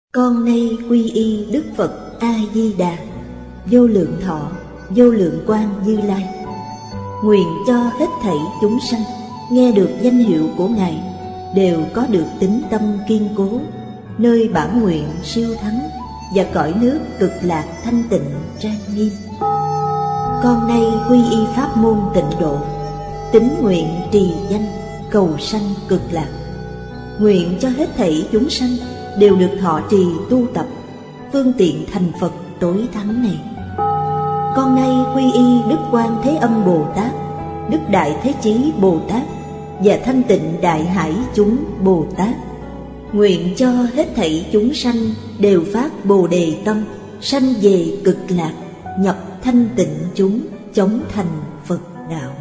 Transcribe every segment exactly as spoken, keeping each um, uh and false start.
Con nay quy y Đức Phật A-di-đà, vô lượng thọ, vô lượng quang Như Lai. Nguyện cho hết thảy chúng sanh nghe được danh hiệu của Ngài đều có được tín tâm kiên cố, nơi bản nguyện siêu thắng và cõi nước cực lạc thanh tịnh trang nghiêm. Con nay quy y pháp môn tịnh độ, tín nguyện trì danh cầu sanh cực lạc. Nguyện cho hết thảy chúng sanh đều được thọ trì tu tập phương tiện thành Phật tối thắng này. Con nay quy y Đức Quan Thế Âm Bồ Tát, Đức Đại Thế Chí Bồ Tát và Thanh Tịnh Đại Hải chúng Bồ Tát. Nguyện cho hết thảy chúng sanh đều phát Bồ Đề tâm, sanh về cực lạc, nhập thanh tịnh chúng, chóng thành Phật đạo.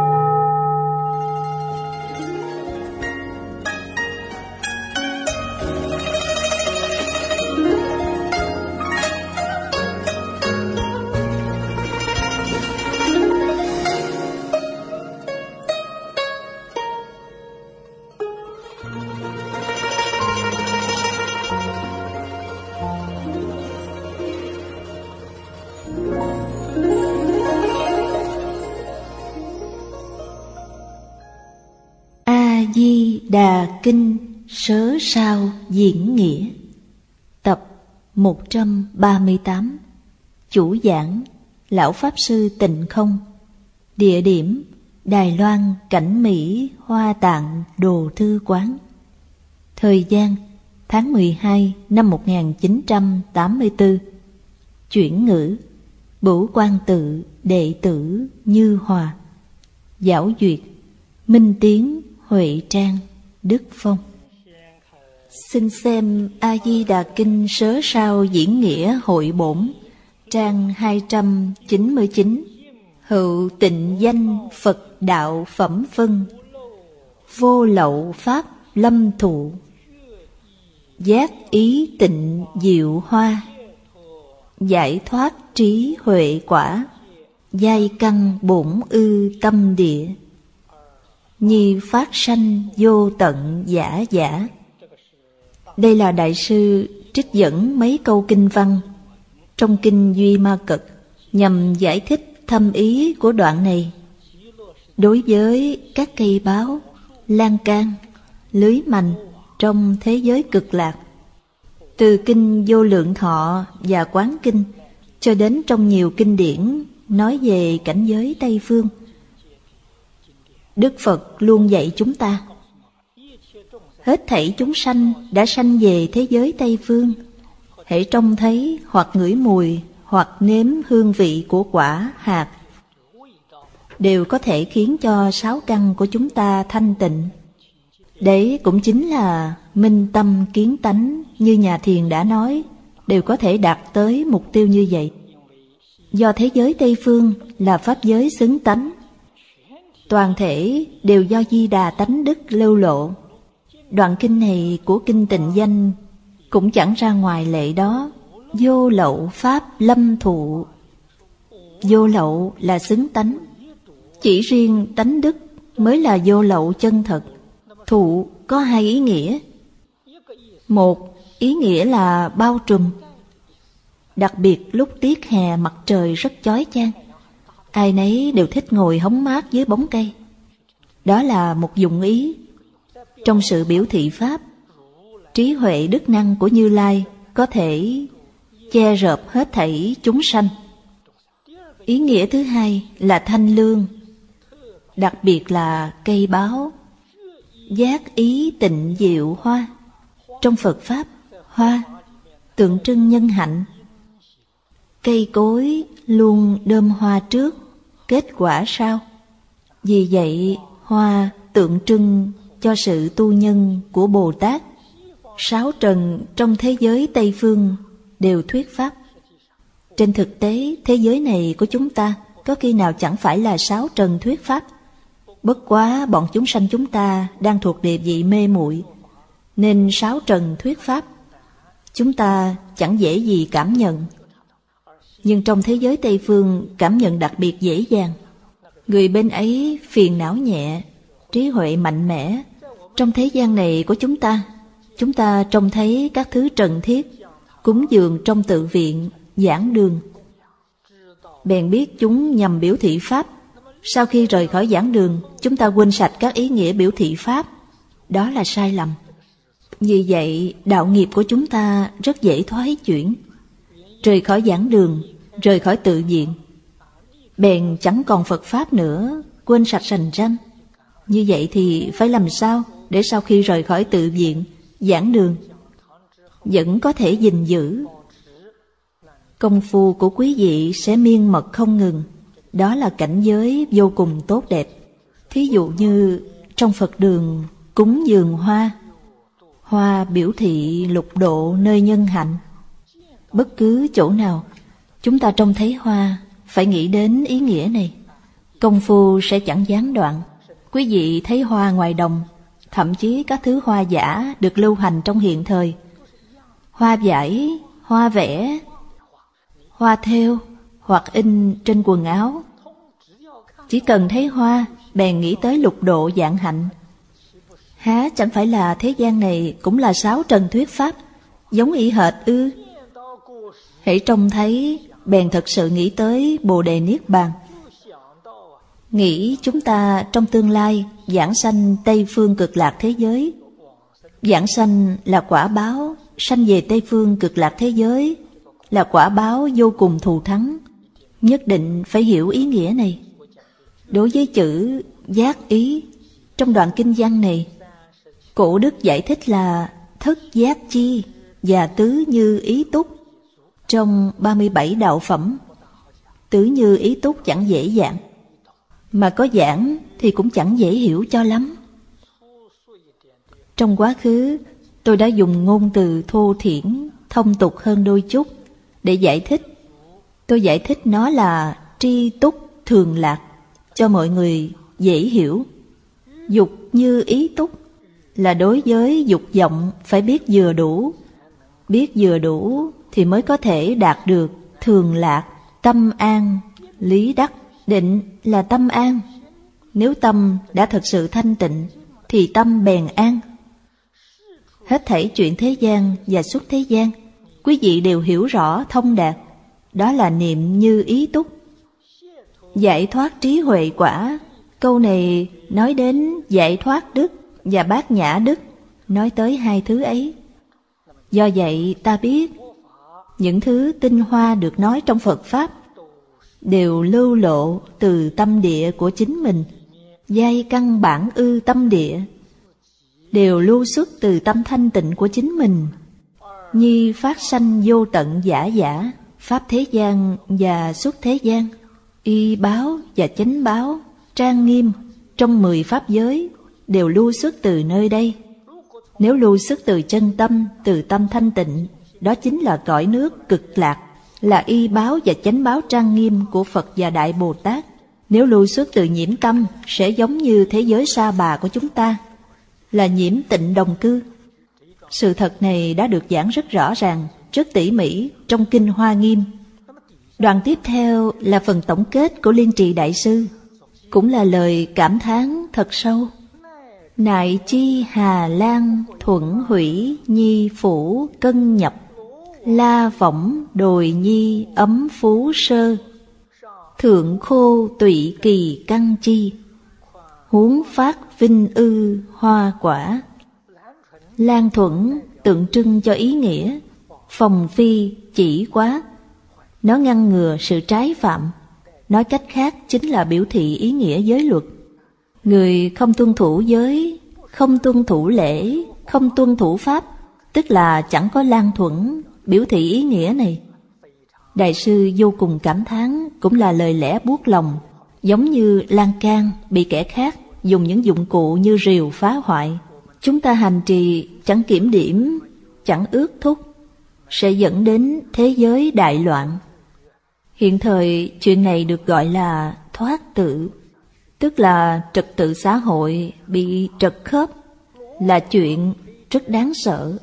A-di-đà Kinh Sớ Sao Diễn Nghĩa. Tập một trăm ba mươi tám. Chủ giảng Lão Pháp Sư Tịnh Không. Địa điểm Đài Loan, Cảnh Mỹ, Hoa Tạng, Đồ Thư Quán. Thời gian tháng mười hai năm một nghìn chín trăm tám mươi tư. Chuyển ngữ Bửu Quan Tự, đệ tử Như Hòa. Giảo duyệt Minh Tiến, Huệ Trang, Đức Phong. Xin xem A-di-đà Kinh Sớ Sao Diễn Nghĩa Hội Bổn, trang hai trăm chín mươi chín. Hữu tịnh danh Phật đạo phẩm phân, vô lậu pháp lâm thụ, giác ý tịnh diệu hoa, giải thoát trí huệ quả, giai căn bổn ư tâm địa, nhi phát sanh vô tận giả giả. Đây là đại sư trích dẫn mấy câu kinh văn trong kinh Duy Ma Cật nhằm giải thích thâm ý của đoạn này đối với các cây báo, lan can, lưới mành trong thế giới cực lạc. Từ kinh Vô Lượng Thọ và Quán Kinh cho đến trong nhiều kinh điển nói về cảnh giới Tây Phương, Đức Phật luôn dạy chúng ta hết thảy chúng sanh đã sanh về thế giới Tây Phương, hễ trông thấy hoặc ngửi mùi hoặc nếm hương vị của quả hạt đều có thể khiến cho sáu căn của chúng ta thanh tịnh. Đấy cũng chính là minh tâm kiến tánh, như nhà thiền đã nói, đều có thể đạt tới mục tiêu như vậy. Do thế giới Tây Phương là pháp giới xứng tánh, toàn thể đều do Di Đà tánh đức lưu lộ. Đoạn kinh này của kinh Tịnh Danh cũng chẳng ra ngoài lệ đó. Vô lậu pháp lâm thụ. Vô lậu là xứng tánh, chỉ riêng tánh đức mới là vô lậu chân thật. Thụ có hai ý nghĩa. Một ý nghĩa là bao trùm, đặc biệt lúc tiết hè mặt trời rất chói chang, ai nấy đều thích ngồi hóng mát dưới bóng cây. Đó là một dụng ý. Trong sự biểu thị pháp, trí huệ đức năng của Như Lai có thể che rợp hết thảy chúng sanh. Ý nghĩa thứ hai là thanh lương, đặc biệt là cây báo, giác ý tịnh diệu hoa. Trong Phật Pháp, hoa tượng trưng nhân hạnh. Cây cối luôn đơm hoa trước, kết quả sau. Vì vậy, hoa tượng trưng cho sự tu nhân của Bồ Tát. Sáu trần trong thế giới Tây Phương đều thuyết Pháp. Trên thực tế, thế giới này của chúng ta có khi nào chẳng phải là sáu trần thuyết Pháp. Bất quá bọn chúng sanh chúng ta đang thuộc địa vị mê muội, nên sáu trần thuyết Pháp chúng ta chẳng dễ gì cảm nhận. Nhưng trong thế giới Tây Phương cảm nhận đặc biệt dễ dàng. Người bên ấy phiền não nhẹ, trí huệ mạnh mẽ. Trong thế gian này của chúng ta, chúng ta trông thấy các thứ trần thiết cúng dường trong tự viện, giảng đường. Bèn biết chúng nhằm biểu thị Pháp. Sau khi rời khỏi giảng đường, chúng ta quên sạch các ý nghĩa biểu thị Pháp. Đó là sai lầm. Vì vậy, đạo nghiệp của chúng ta rất dễ thoái chuyển. Rời khỏi giảng đường, rời khỏi tự viện, bèn chẳng còn Phật Pháp nữa, quên sạch sành ranh. Như vậy thì phải làm sao để sau khi rời khỏi tự viện, giảng đường, vẫn có thể gìn giữ? Công phu của quý vị sẽ miên mật không ngừng. Đó là cảnh giới vô cùng tốt đẹp. Thí dụ như trong Phật đường cúng dường hoa. Hoa biểu thị lục độ nơi nhân hạnh. Bất cứ chỗ nào chúng ta trông thấy hoa, phải nghĩ đến ý nghĩa này. Công phu sẽ chẳng gián đoạn. Quý vị thấy hoa ngoài đồng, thậm chí các thứ hoa giả được lưu hành trong hiện thời. Hoa vải, hoa vẽ, hoa thêu hoặc in trên quần áo. Chỉ cần thấy hoa, bèn nghĩ tới lục độ vạn hạnh. Há chẳng phải là thế gian này cũng là sáu trần thuyết Pháp, giống y hệt ư? Hãy trông thấy, bèn thật sự nghĩ tới Bồ Đề Niết Bàn. Nghĩ chúng ta trong tương lai giảng sanh Tây Phương Cực Lạc thế giới. Giảng sanh là quả báo, sanh về Tây Phương Cực Lạc thế giới là quả báo vô cùng thù thắng. Nhất định phải hiểu ý nghĩa này. Đối với chữ giác ý, trong đoạn kinh văn này, Cổ đức giải thích là thất giác chi và tứ như ý túc. Trong ba mươi bảy đạo phẩm, tứ như ý túc chẳng dễ dàng, mà có giảng thì cũng chẳng dễ hiểu cho lắm. Trong quá khứ, tôi đã dùng ngôn từ thô thiển, thông tục hơn đôi chút để giải thích. Tôi giải thích nó là tri túc thường lạc, cho mọi người dễ hiểu. Dục như ý túc là đối với dục vọng phải biết vừa đủ. Biết vừa đủ thì mới có thể đạt được thường lạc, tâm an, lý đắc. Định là tâm an. Nếu tâm đã thật sự thanh tịnh thì tâm bèn an. Hết thảy chuyện thế gian và xuất thế gian, quý vị đều hiểu rõ thông đạt. Đó là niệm như ý túc. Giải thoát trí huệ quả, câu này nói đến giải thoát đức và bát nhã đức, nói tới hai thứ ấy. Do vậy ta biết, những thứ tinh hoa được nói trong Phật Pháp đều lưu lộ từ tâm địa của chính mình. Giai căn bản ư tâm địa đều lưu xuất từ tâm thanh tịnh của chính mình. Nhi phát sanh vô tận giả giả, pháp thế gian và xuất thế gian, y báo và chánh báo, trang nghiêm trong mười pháp giới đều lưu xuất từ nơi đây. Nếu lưu xuất từ chân tâm, từ tâm thanh tịnh, đó chính là cõi nước cực lạc, là y báo và chánh báo trang nghiêm của Phật và Đại Bồ Tát. Nếu lưu xuất từ nhiễm tâm, sẽ giống như thế giới Sa Bà của chúng ta, là nhiễm tịnh đồng cư. Sự thật này đã được giảng rất rõ ràng, rất tỉ mỉ trong Kinh Hoa Nghiêm. Đoạn tiếp theo là phần tổng kết của Liên Trì Đại Sư, cũng là lời cảm thán thật sâu. Nại chi Hà Lan thuận hủy nhi phủ cân nhập, la võng đồi nhi ấm phú sơ, thượng khô tụy kỳ căn chi, huống phát vinh ư hoa quả. Lan thuẫn tượng trưng cho ý nghĩa, phòng phi chỉ quá, nó ngăn ngừa sự trái phạm. Nói cách khác chính là biểu thị ý nghĩa giới luật. Người không tuân thủ giới, không tuân thủ lễ, không tuân thủ pháp, tức là chẳng có lan thuẫn, biểu thị ý nghĩa này. Đại sư vô cùng cảm thán, cũng là lời lẽ buốt lòng, giống như lan can bị kẻ khác dùng những dụng cụ như rìu phá hoại. Chúng ta hành trì chẳng kiểm điểm, chẳng ước thúc, sẽ dẫn đến thế giới đại loạn. Hiện thời chuyện này được gọi là thoát tự, tức là trật tự xã hội bị trật khớp, là chuyện rất đáng sợ.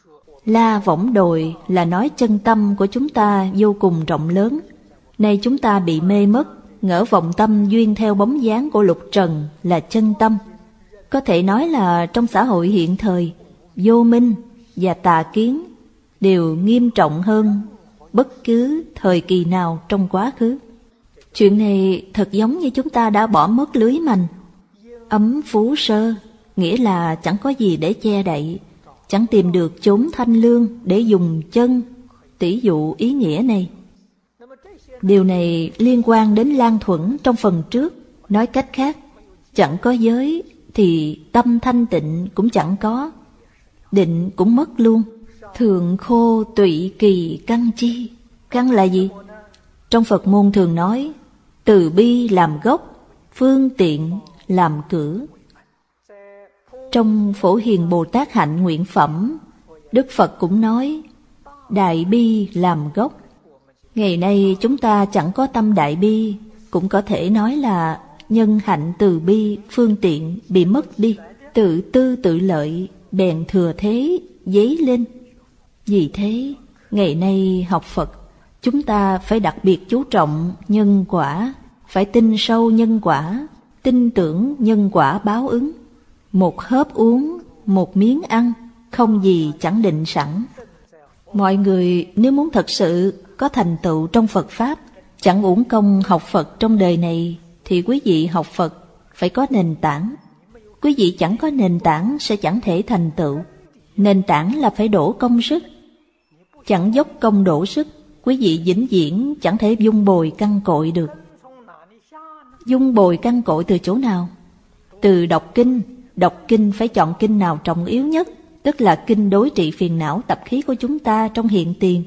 La võng đồi là nói chân tâm của chúng ta vô cùng rộng lớn. Nay chúng ta bị mê mất, ngỡ vọng tâm duyên theo bóng dáng của lục trần là chân tâm. Có thể nói là trong xã hội hiện thời, vô minh và tà kiến đều nghiêm trọng hơn bất cứ thời kỳ nào trong quá khứ. Chuyện này thật giống như chúng ta đã bỏ mất lưới mành. Ấm phú sơ, nghĩa là chẳng có gì để che đậy, chẳng tìm được chốn thanh lương để dùng chân. Tỷ dụ ý nghĩa này. Điều này liên quan đến lan thuẫn trong phần trước. Nói cách khác, chẳng có giới thì tâm thanh tịnh cũng chẳng có, định cũng mất luôn. Thượng khô tụy kỳ căn chi. Căn là gì? Trong Phật môn thường nói từ bi làm gốc, phương tiện làm cửa. Trong Phổ Hiền Bồ Tát Hạnh Nguyện Phẩm, Đức Phật cũng nói đại bi làm gốc. Ngày nay chúng ta chẳng có tâm đại bi, cũng có thể nói là nhân hạnh từ bi phương tiện bị mất đi, tự tư tự lợi bèn thừa thế dấy lên. Vì thế, ngày nay học Phật, chúng ta phải đặc biệt chú trọng nhân quả, phải tin sâu nhân quả, tin tưởng nhân quả báo ứng. Một hớp uống, một miếng ăn, không gì chẳng định sẵn. Mọi người nếu muốn thật sự có thành tựu trong Phật Pháp, chẳng uổng công học Phật trong đời này, thì quý vị học Phật phải có nền tảng. Quý vị chẳng có nền tảng sẽ chẳng thể thành tựu. Nền tảng là phải đổ công sức. Chẳng dốc công đổ sức, quý vị vĩnh viễn chẳng thể dung bồi căn cội được. Dung bồi căn cội từ chỗ nào? Từ đọc kinh. Đọc kinh phải chọn kinh nào trọng yếu nhất, tức là kinh đối trị phiền não tập khí của chúng ta trong hiện tiền.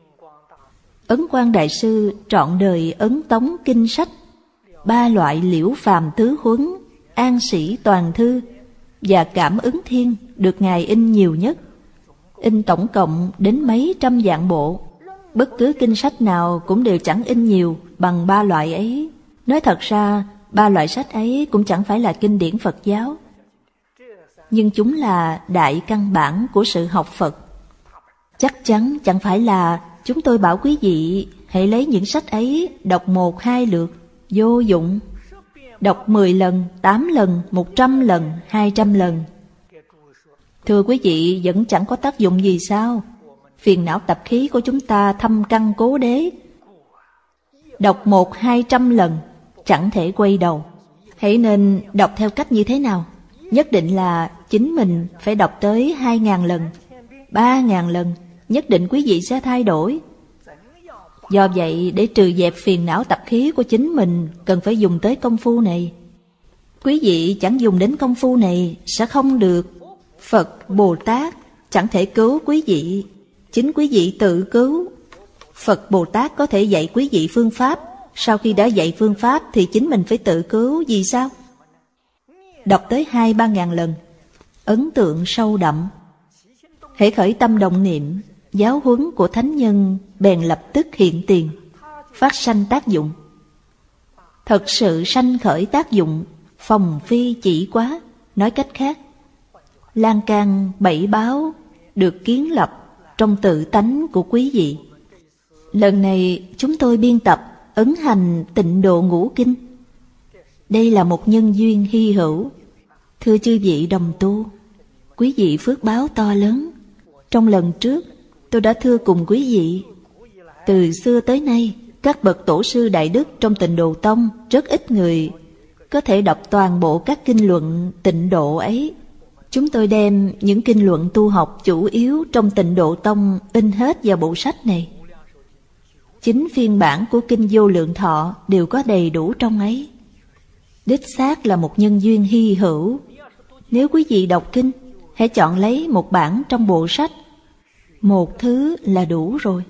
Ấn Quang Đại Sư trọn đời ấn tống kinh sách, ba loại liễu phàm tứ huấn, an sĩ toàn thư và cảm ứng thiên được Ngài in nhiều nhất. In tổng cộng đến mấy trăm vạn bộ. Bất cứ kinh sách nào cũng đều chẳng in nhiều bằng ba loại ấy. Nói thật ra, ba loại sách ấy cũng chẳng phải là kinh điển Phật giáo, nhưng chúng là đại căn bản của sự học Phật. Chắc chắn chẳng phải là chúng tôi bảo quý vị hãy lấy những sách ấy đọc một hai lượt, vô dụng. Đọc mười lần, tám lần, một trăm lần, hai trăm lần. Thưa quý vị, vẫn chẳng có tác dụng gì sao? Phiền não tập khí của chúng ta thâm căn cố đế. Đọc một hai trăm lần, chẳng thể quay đầu. Hãy nên đọc theo cách như thế nào? Nhất định là chính mình phải đọc tới hai ngàn lần, ba ngàn lần, nhất định quý vị sẽ thay đổi. Do vậy, để trừ dẹp phiền não tập khí của chính mình, cần phải dùng tới công phu này. Quý vị chẳng dùng đến công phu này sẽ không được. Phật, Bồ Tát chẳng thể cứu quý vị, chính quý vị tự cứu. Phật, Bồ Tát có thể dạy quý vị phương pháp, sau khi đã dạy phương pháp thì chính mình phải tự cứu. Vì sao? Đọc tới hai ba ngàn lần, ấn tượng sâu đậm. Hễ khởi tâm động niệm, giáo huấn của thánh nhân bèn lập tức hiện tiền, phát sanh tác dụng. Thật sự sanh khởi tác dụng, phòng phi chỉ quá. Nói cách khác, lan can bảy báo được kiến lập trong tự tánh của quý vị. Lần này chúng tôi biên tập ấn hành Tịnh Độ Ngũ Kinh. Đây là một nhân duyên hy hữu. Thưa chư vị đồng tu, quý vị phước báo to lớn. Trong lần trước tôi đã thưa cùng quý vị, từ xưa tới nay các bậc tổ sư đại đức trong Tịnh Độ Tông rất ít người có thể đọc toàn bộ các kinh luận Tịnh Độ ấy. Chúng tôi đem những kinh luận tu học chủ yếu trong Tịnh Độ Tông in hết vào bộ sách này. Chính phiên bản của kinh Vô Lượng Thọ đều có đầy đủ trong ấy. Đích xác là một nhân duyên hy hữu. Nếu quý vị đọc kinh, hãy chọn lấy một bản trong bộ sách. Một thứ là đủ rồi.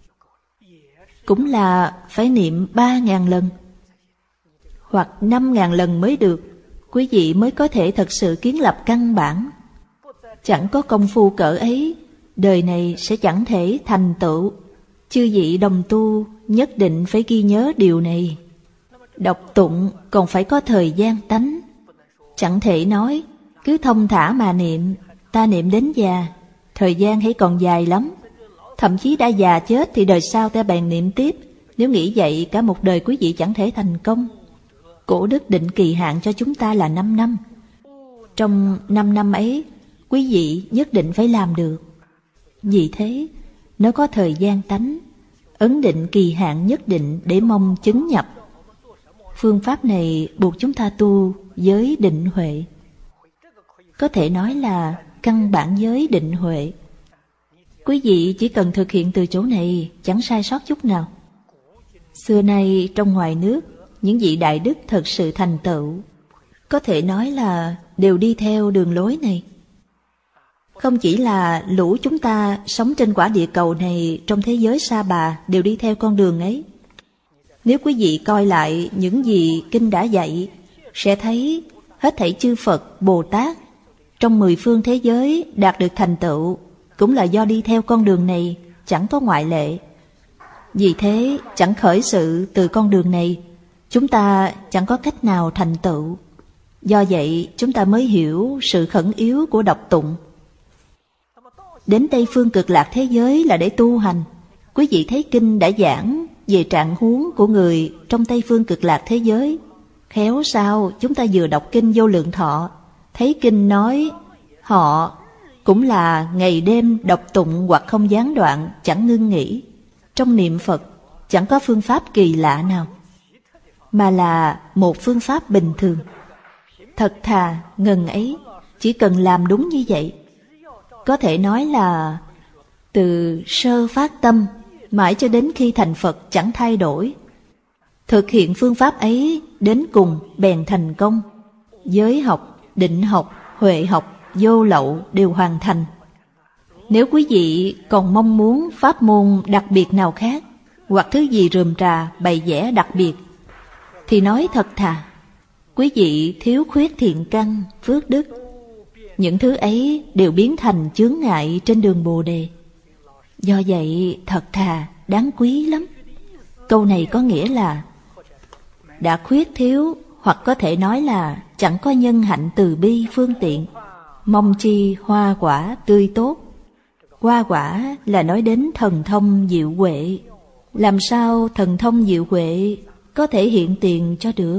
Cũng là phải niệm ba ngàn lần hoặc năm ngàn lần mới được, quý vị mới có thể thật sự kiến lập căn bản. Chẳng có công phu cỡ ấy, đời này sẽ chẳng thể thành tựu. Chư vị đồng tu nhất định phải ghi nhớ điều này. Đọc tụng còn phải có thời gian tánh. Chẳng thể nói cứ thông thả mà niệm, ta niệm đến già, thời gian hãy còn dài lắm. Thậm chí đã già chết thì đời sau ta bèn niệm tiếp. Nếu nghĩ vậy cả một đời quý vị chẳng thể thành công. Cổ đức định kỳ hạn cho chúng ta là năm năm. Trong năm năm ấy, quý vị nhất định phải làm được. Vì thế, nó có thời gian tánh, ấn định kỳ hạn nhất định để mong chứng nhập. Phương pháp này buộc chúng ta tu giới định huệ, có thể nói là căn bản giới định huệ. Quý vị chỉ cần thực hiện từ chỗ này chẳng sai sót chút nào. Xưa nay trong ngoài nước, những vị đại đức thật sự thành tựu, có thể nói là đều đi theo đường lối này. Không chỉ là lũ chúng ta sống trên quả địa cầu này, trong thế giới Sa Bà đều đi theo con đường ấy. Nếu quý vị coi lại những gì Kinh đã dạy, sẽ thấy hết thảy chư Phật, Bồ Tát trong mười phương thế giới đạt được thành tựu cũng là do đi theo con đường này, chẳng có ngoại lệ. Vì thế chẳng khởi sự từ con đường này, chúng ta chẳng có cách nào thành tựu. Do vậy chúng ta mới hiểu sự khẩn yếu của đọc tụng. Đến Tây phương cực lạc thế giới là để tu hành. Quý vị thấy Kinh đã giảng về trạng huống của người trong Tây phương cực lạc thế giới. Khéo sao chúng ta vừa đọc Kinh Vô Lượng Thọ, thấy Kinh nói họ cũng là ngày đêm đọc tụng hoặc không gián đoạn, chẳng ngưng nghỉ. Trong niệm Phật chẳng có phương pháp kỳ lạ nào, mà là một phương pháp bình thường. Thật thà ngần ấy, chỉ cần làm đúng như vậy, có thể nói là từ sơ phát tâm mãi cho đến khi thành Phật chẳng thay đổi. Thực hiện phương pháp ấy đến cùng bèn thành công. Giới học, định học, huệ học, vô lậu đều hoàn thành. Nếu quý vị còn mong muốn pháp môn đặc biệt nào khác, hoặc thứ gì rườm rà bày vẽ đặc biệt, thì nói thật thà, quý vị thiếu khuyết thiện căn, phước đức. Những thứ ấy đều biến thành chướng ngại trên đường Bồ Đề. Do vậy thật thà đáng quý lắm. Câu này có nghĩa là đã khuyết thiếu, hoặc có thể nói là chẳng có nhân hạnh từ bi phương tiện, mong chi hoa quả tươi tốt. Hoa quả là nói đến thần thông diệu huệ. Làm sao thần thông diệu huệ có thể hiện tiền cho được?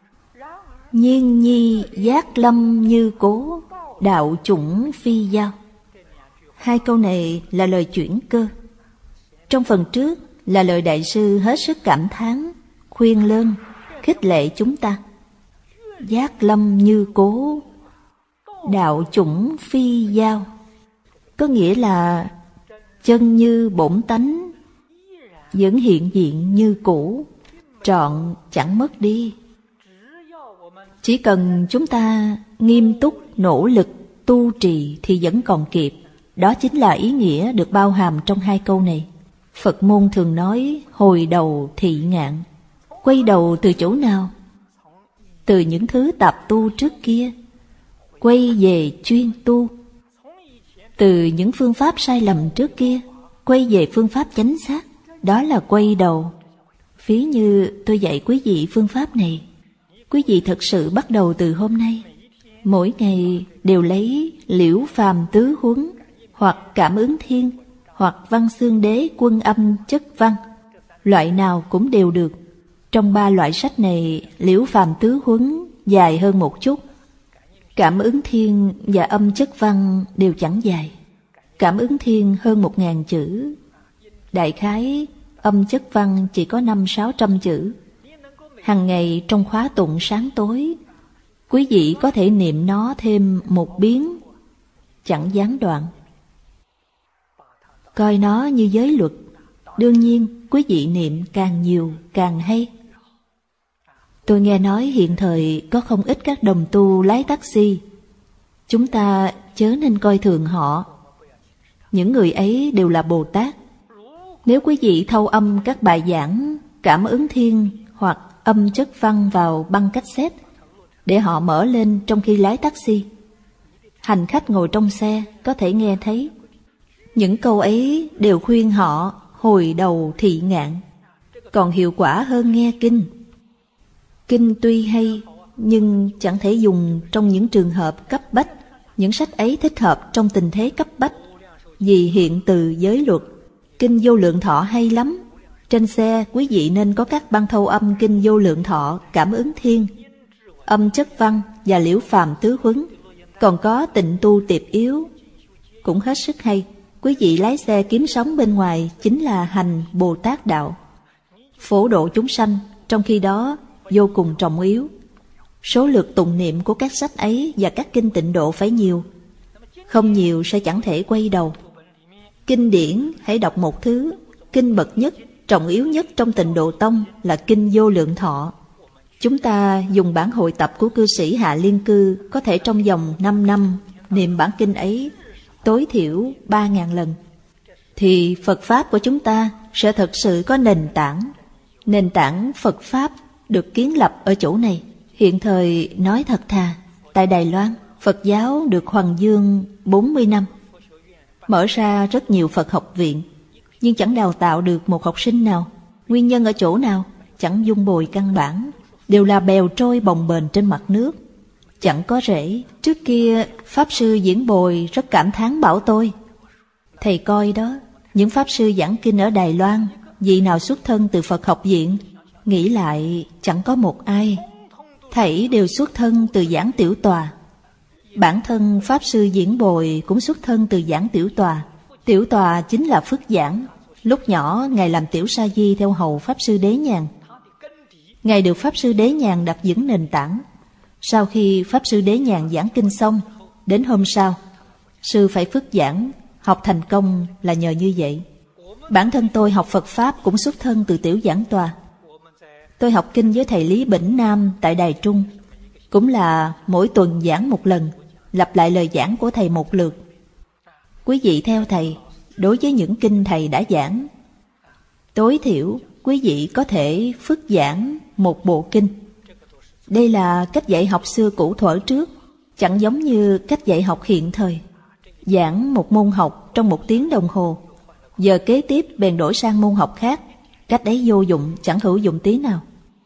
Nhiên nhi giác lâm như cố, đạo chủng phi giao. Hai câu này là lời chuyển cơ. Trong phần trước là lời đại sư hết sức cảm thán, khuyên lơn, khích lệ chúng ta. Giác lâm như cố, đạo chủng phi giao, có nghĩa là chân như bổn tánh vẫn hiện diện như cũ, trọn chẳng mất đi. Chỉ cần chúng ta nghiêm túc nỗ lực tu trì thì vẫn còn kịp. Đó chính là ý nghĩa được bao hàm trong hai câu này. Phật môn thường nói hồi đầu thị ngạn. Quay đầu từ chỗ nào? Từ những thứ tạp tu trước kia, quay về chuyên tu. Từ những phương pháp sai lầm trước kia, quay về phương pháp chánh xác. Đó là quay đầu. Ví như tôi dạy quý vị phương pháp này, quý vị thật sự bắt đầu từ hôm nay, mỗi ngày đều lấy Liễu Phàm Tứ Huấn, hoặc Cảm Ứng Thiên, hoặc Văn Xương Đế Quân Âm Chất Văn, loại nào cũng đều được. Trong ba loại sách này, Liễu Phàm Tứ Huấn dài hơn một chút, Cảm Ứng Thiên và Âm Chất Văn đều chẳng dài. Cảm Ứng Thiên hơn một ngàn chữ, đại khái Âm Chất Văn chỉ có năm sáu trăm chữ. Hằng ngày trong khóa tụng sáng tối, quý vị có thể niệm nó thêm một biến, chẳng gián đoạn. Coi nó như giới luật, đương nhiên quý vị niệm càng nhiều càng hay. Tôi nghe nói hiện thời có không ít các đồng tu lái taxi. Chúng ta chớ nên coi thường họ. Những người ấy đều là Bồ Tát. Nếu quý vị thâu âm các bài giảng Cảm Ứng Thiên hoặc Âm Chất Văn vào băng cassette để họ mở lên trong khi lái taxi, hành khách ngồi trong xe có thể nghe thấy. Những câu ấy đều khuyên họ hồi đầu thị ngạn, còn hiệu quả hơn nghe kinh. Kinh tuy hay nhưng chẳng thể dùng trong những trường hợp cấp bách. Những sách ấy thích hợp trong tình thế cấp bách, vì hiện từ giới luật. Kinh Vô Lượng Thọ hay lắm. Trên xe quý vị nên có các băng thâu âm Kinh Vô Lượng Thọ, Cảm Ứng Thiên, Âm Chất Văn và Liễu Phàm Tứ Huấn. Còn có Tịnh Tu Tiệp Yếu cũng hết sức hay. Quý vị lái xe kiếm sống bên ngoài chính là hành Bồ Tát đạo. Phổ độ chúng sanh trong khi đó vô cùng trọng yếu. Số lượt tụng niệm của các sách ấy và các kinh tịnh độ phải nhiều. Không nhiều sẽ chẳng thể quay đầu. Kinh điển hãy đọc một thứ. Kinh bậc nhất, trọng yếu nhất trong Tịnh Độ Tông là Kinh Vô Lượng Thọ. Chúng ta dùng bản hội tập của cư sĩ Hạ Liên Cư có thể trong vòng năm năm niệm bản kinh ấy tối thiểu ba ngàn lần. Thì Phật Pháp của chúng ta sẽ thật sự có nền tảng. Nền tảng Phật Pháp được kiến lập ở chỗ này. Hiện thời nói thật thà, tại Đài Loan, Phật giáo được hoằng dương bốn mươi năm. Mở ra rất nhiều Phật học viện, nhưng chẳng đào tạo được một học sinh nào. Nguyên nhân ở chỗ nào? Chẳng dung bồi căn bản, đều là bèo trôi bồng bềnh trên mặt nước, chẳng có rễ. Trước kia Pháp Sư Diễn Bồi rất cảm thán bảo tôi: thầy coi đó, những Pháp Sư giảng kinh ở Đài Loan, vị nào xuất thân từ Phật học viện? Nghĩ lại chẳng có một ai, thảy đều xuất thân từ giảng tiểu tòa. Bản thân Pháp Sư Diễn Bồi cũng xuất thân từ giảng tiểu tòa. Tiểu tòa chính là Phước Giảng. Lúc nhỏ Ngài làm tiểu sa di theo hầu Pháp Sư Đế Nhàn. Ngài được Pháp Sư Đế Nhàn đặt vững nền tảng. Sau khi Pháp Sư Đế Nhàn giảng kinh xong, đến hôm sau sư phải Phước Giảng. Học thành công là nhờ như vậy. Bản thân tôi học Phật Pháp cũng xuất thân từ tiểu giảng tòa. Tôi học kinh với thầy Lý Bỉnh Nam tại Đài Trung, cũng là mỗi tuần giảng một lần, lặp lại lời giảng của thầy một lượt. Quý vị theo thầy, đối với những kinh thầy đã giảng, tối thiểu quý vị có thể Phước giảng một bộ kinh. Đây là cách dạy học xưa cũ thuở trước, chẳng giống như cách dạy học hiện thời. Giảng một môn học trong một tiếng đồng hồ, giờ kế tiếp bèn đổi sang môn học khác. Cách ấy vô dụng, chẳng hữu dụng tí nào.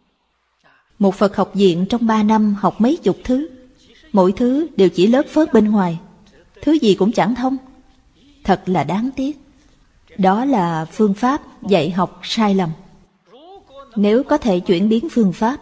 Một Phật học viện trong ba năm học mấy chục thứ, mỗi thứ đều chỉ lớt phớt bên ngoài, thứ gì cũng chẳng thông. Thật là đáng tiếc. Đó là phương pháp dạy học sai lầm. Nếu có thể chuyển biến phương pháp,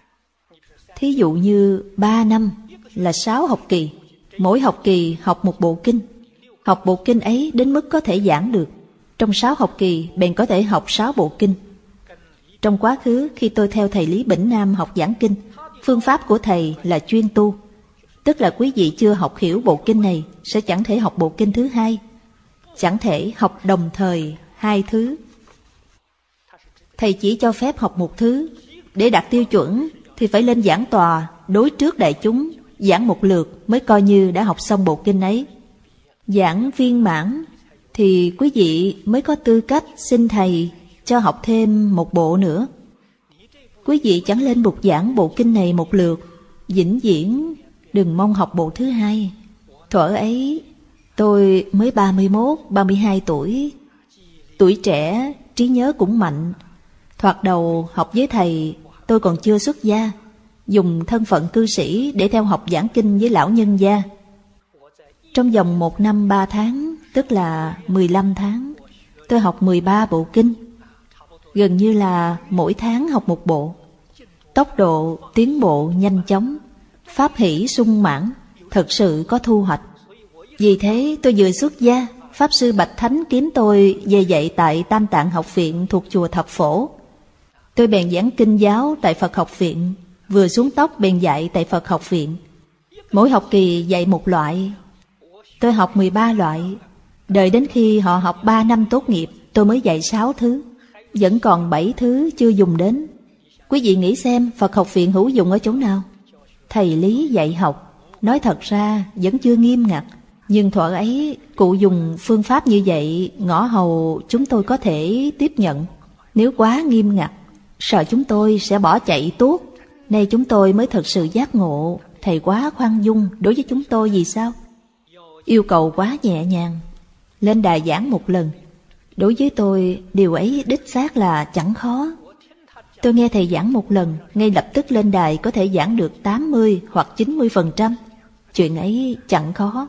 thí dụ như ba năm là sáu học kỳ, mỗi học kỳ học một bộ kinh. Học bộ kinh ấy đến mức có thể giảng được. Trong sáu học kỳ bèn có thể học sáu bộ kinh. Trong quá khứ khi tôi theo thầy Lý Bỉnh Nam học giảng kinh, phương pháp của thầy là chuyên tu. Tức là quý vị chưa học hiểu bộ kinh này sẽ chẳng thể học bộ kinh thứ hai, chẳng thể học đồng thời hai thứ. Thầy chỉ cho phép học một thứ. Để đạt tiêu chuẩn thì phải lên giảng tòa đối trước đại chúng, giảng một lượt mới coi như đã học xong bộ kinh ấy. Giảng viên mãn thì quý vị mới có tư cách xin thầy cho học thêm một bộ nữa. Quý vị chẳng lên bục giảng bộ kinh này một lượt, vĩnh viễn đừng mong học bộ thứ hai. Thuở ấy tôi mới ba mươi mốt, ba mươi hai tuổi. Tuổi trẻ, trí nhớ cũng mạnh. Thoạt đầu học với thầy tôi còn chưa xuất gia, dùng thân phận cư sĩ để theo học giảng kinh với lão nhân gia. Trong vòng một năm ba tháng, tức là mười lăm tháng, tôi học mười ba bộ kinh. Gần như là mỗi tháng học một bộ. Tốc độ tiến bộ nhanh chóng, pháp hỷ sung mãn, thật sự có thu hoạch. Vì thế tôi vừa xuất gia, Pháp Sư Bạch Thánh kiếm tôi về dạy tại Tam Tạng học viện thuộc chùa Thập Phổ. Tôi bèn giảng kinh giáo tại Phật học viện, vừa xuống tóc bèn dạy tại Phật học viện. Mỗi học kỳ dạy một loại. Tôi học mười ba loại. Đợi đến khi họ học ba năm tốt nghiệp, tôi mới dạy sáu thứ. Vẫn còn bảy thứ chưa dùng đến. Quý vị nghĩ xem Phật học viện hữu dụng ở chỗ nào? Thầy Lý dạy học, nói thật ra vẫn chưa nghiêm ngặt. Nhưng thuở ấy cụ dùng phương pháp như vậy, ngõ hầu chúng tôi có thể tiếp nhận. Nếu quá nghiêm ngặt, sợ chúng tôi sẽ bỏ chạy tuốt. Nay chúng tôi mới thật sự giác ngộ, thầy quá khoan dung đối với chúng tôi vì sao? Yêu cầu quá nhẹ nhàng. Lên đài giảng một lần, đối với tôi điều ấy đích xác là chẳng khó. Tôi nghe thầy giảng một lần, ngay lập tức lên đài có thể giảng được tám mươi hoặc chín mươi phần trăm. Chuyện ấy chẳng khó.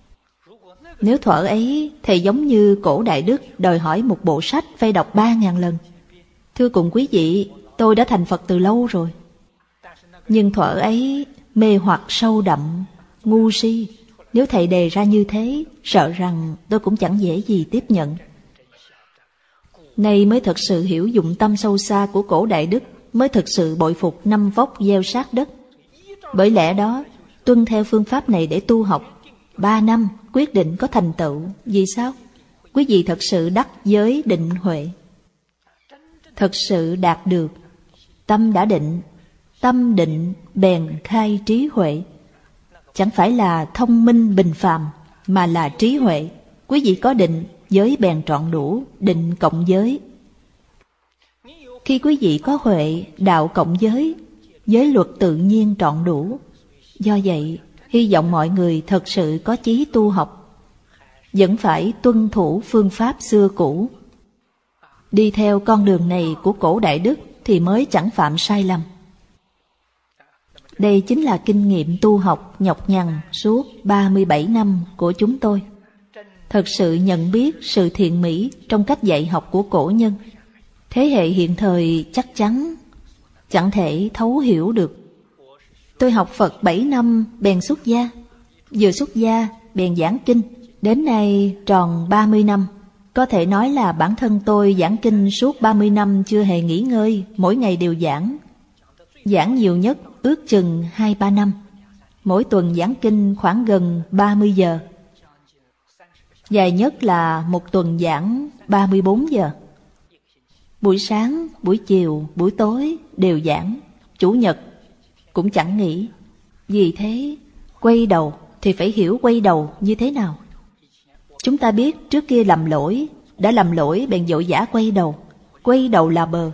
Nếu thuở ấy thầy giống như cổ Đại Đức đòi hỏi một bộ sách phải đọc ba ngàn lần, thưa cùng quý vị, tôi đã thành Phật từ lâu rồi. Nhưng thuở ấy mê hoặc sâu đậm, ngu si, Nếu thầy đề ra như thế, sợ rằng tôi cũng chẳng dễ gì tiếp nhận. Nay mới thật sự hiểu dụng tâm sâu xa của cổ đại đức, mới thực sự bội phục năm vóc gieo sát đất. Bởi lẽ đó, tuân theo phương pháp này để tu học, ba năm quyết định có thành tựu. Vì sao? Quý vị thật sự đắc giới định huệ, thật sự đạt được. Tâm đã định, tâm định bèn khai trí huệ. Chẳng phải là thông minh bình phàm, mà là trí huệ. Quý vị có định, giới bèn trọn đủ, định cộng giới. Khi quý vị có huệ, đạo cộng giới, giới luật tự nhiên trọn đủ. Do vậy, hy vọng mọi người thật sự có chí tu học, vẫn phải tuân thủ phương pháp xưa cũ. Đi theo con đường này của cổ đại đức thì mới chẳng phạm sai lầm. Đây chính là kinh nghiệm tu học nhọc nhằn suốt ba mươi bảy năm của chúng tôi. Thật sự nhận biết sự thiện mỹ trong cách dạy học của cổ nhân. Thế hệ hiện thời chắc chắn chẳng thể thấu hiểu được. Tôi học Phật bảy năm bèn xuất gia, vừa xuất gia bèn giảng kinh, đến nay tròn ba mươi năm. Có thể nói là bản thân tôi giảng kinh suốt ba mươi năm chưa hề nghỉ ngơi, mỗi ngày đều giảng. Giảng nhiều nhất ước chừng hai ba năm. Mỗi tuần giảng kinh khoảng gần ba mươi giờ. Dài nhất là một tuần giảng ba mươi bốn giờ. Buổi sáng, buổi chiều, buổi tối đều giảng. Chủ nhật cũng chẳng nghỉ. Vì thế, quay đầu thì phải hiểu quay đầu như thế nào. Chúng ta biết trước kia làm lỗi, đã làm lỗi bèn vội vã quay đầu. Quay đầu là bờ.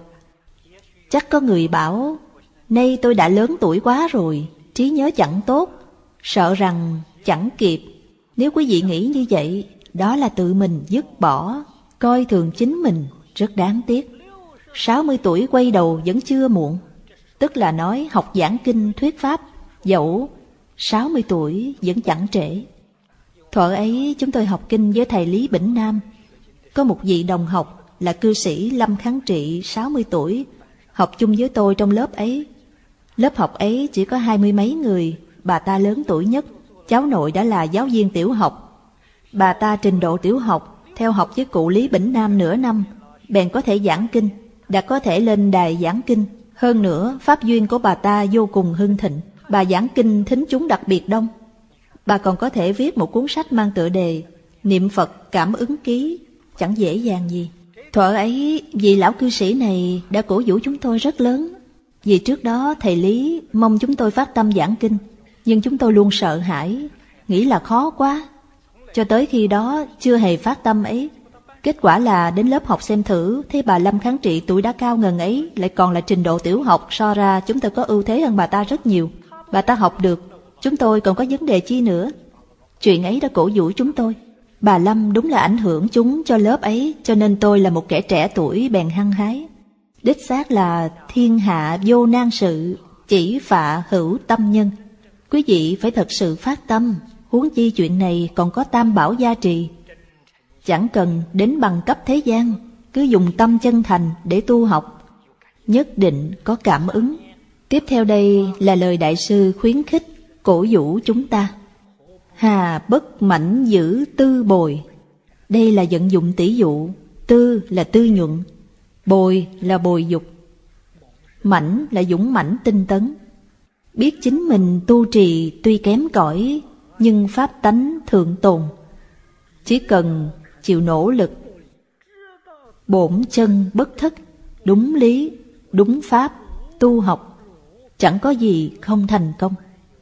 Chắc có người bảo, nay tôi đã lớn tuổi quá rồi, trí nhớ chẳng tốt, sợ rằng chẳng kịp. Nếu quý vị nghĩ như vậy, đó là tự mình dứt bỏ, coi thường chính mình, rất đáng tiếc. sáu mươi tuổi quay đầu vẫn chưa muộn. Tức là nói học giảng kinh thuyết pháp, dẫu sáu mươi tuổi vẫn chẳng trễ. Thuở ấy chúng tôi học kinh với thầy Lý Bỉnh Nam. Có một vị đồng học là cư sĩ Lâm Kháng Trị sáu mươi tuổi, học chung với tôi trong lớp ấy. Lớp học ấy chỉ có hai mươi mấy người, bà ta lớn tuổi nhất. Cháu nội đã là giáo viên tiểu học. Bà ta trình độ tiểu học, theo học với cụ Lý Bỉnh Nam nửa năm, bèn có thể giảng kinh, đã có thể lên đài giảng kinh. Hơn nữa, pháp duyên của bà ta vô cùng hưng thịnh. Bà giảng kinh thính chúng đặc biệt đông. Bà còn có thể viết một cuốn sách mang tựa đề Niệm Phật Cảm Ứng Ký, chẳng dễ dàng gì. Thuở ấy, vị lão cư sĩ này đã cổ vũ chúng tôi rất lớn. Vì trước đó thầy Lý mong chúng tôi phát tâm giảng kinh, nhưng chúng tôi luôn sợ hãi, nghĩ là khó quá. Cho tới khi đó chưa hề phát tâm ấy. Kết quả là đến lớp học xem thử, thấy bà Lâm Kháng Trị tuổi đã cao ngần ấy, lại còn là trình độ tiểu học, so ra chúng tôi có ưu thế hơn bà ta rất nhiều. Bà ta học được, chúng tôi còn có vấn đề chi nữa. Chuyện ấy đã cổ vũ chúng tôi. Bà Lâm đúng là ảnh hưởng chúng cho lớp ấy, cho nên tôi là một kẻ trẻ tuổi bèn hăng hái. Đích xác là thiên hạ vô nan sự, chỉ phạ hữu tâm nhân. Quý vị phải thật sự phát tâm, huống chi chuyện này còn có tam bảo gia trì. Chẳng cần đến bằng cấp thế gian, cứ dùng tâm chân thành để tu học, nhất định có cảm ứng. Tiếp theo đây là lời Đại sư khuyến khích, cổ vũ chúng ta. Hà bất mãnh giữ tư bồi. Đây là vận dụng tỷ dụ. Tư là tư nhuận, bồi là bồi dục, mãnh là dũng mãnh tinh tấn. Biết chính mình tu trì tuy kém cỏi, nhưng pháp tánh thượng tồn. Chỉ cần chịu nỗ lực, bổn chân bất thất, đúng lý, đúng pháp, tu học, chẳng có gì không thành công.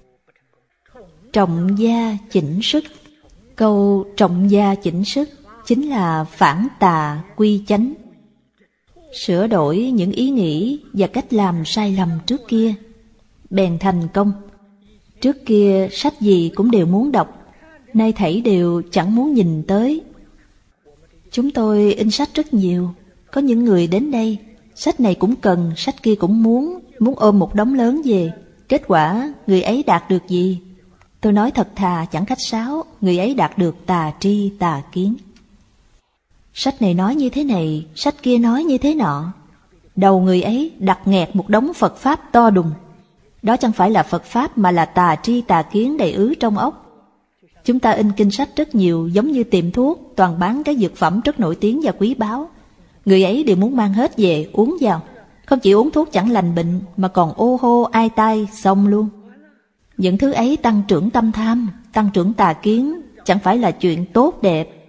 Trọng gia chỉnh sức. Câu trọng gia chỉnh sức chính là phản tà quy chánh, sửa đổi những ý nghĩ và cách làm sai lầm trước kia, bèn thành công. Trước kia sách gì cũng đều muốn đọc, nay thảy đều chẳng muốn nhìn tới. Chúng tôi in sách rất nhiều, có những người đến đây, sách này cũng cần, sách kia cũng muốn, muốn ôm một đống lớn về. Kết quả người ấy đạt được gì? Tôi nói thật thà chẳng khách sáo, người ấy đạt được tà tri tà kiến. Sách này nói như thế này, sách kia nói như thế nọ. Đầu người ấy đặt nghẹt một đống Phật Pháp to đùng. Đó chẳng phải là Phật Pháp mà là tà tri tà kiến đầy ứ trong óc. Chúng ta in kinh sách rất nhiều, giống như tiệm thuốc, toàn bán các dược phẩm rất nổi tiếng và quý báu. Người ấy đều muốn mang hết về uống vào. Không chỉ uống thuốc chẳng lành bệnh, mà còn ô hô ai tai xong luôn. Những thứ ấy tăng trưởng tâm tham, tăng trưởng tà kiến, chẳng phải là chuyện tốt đẹp.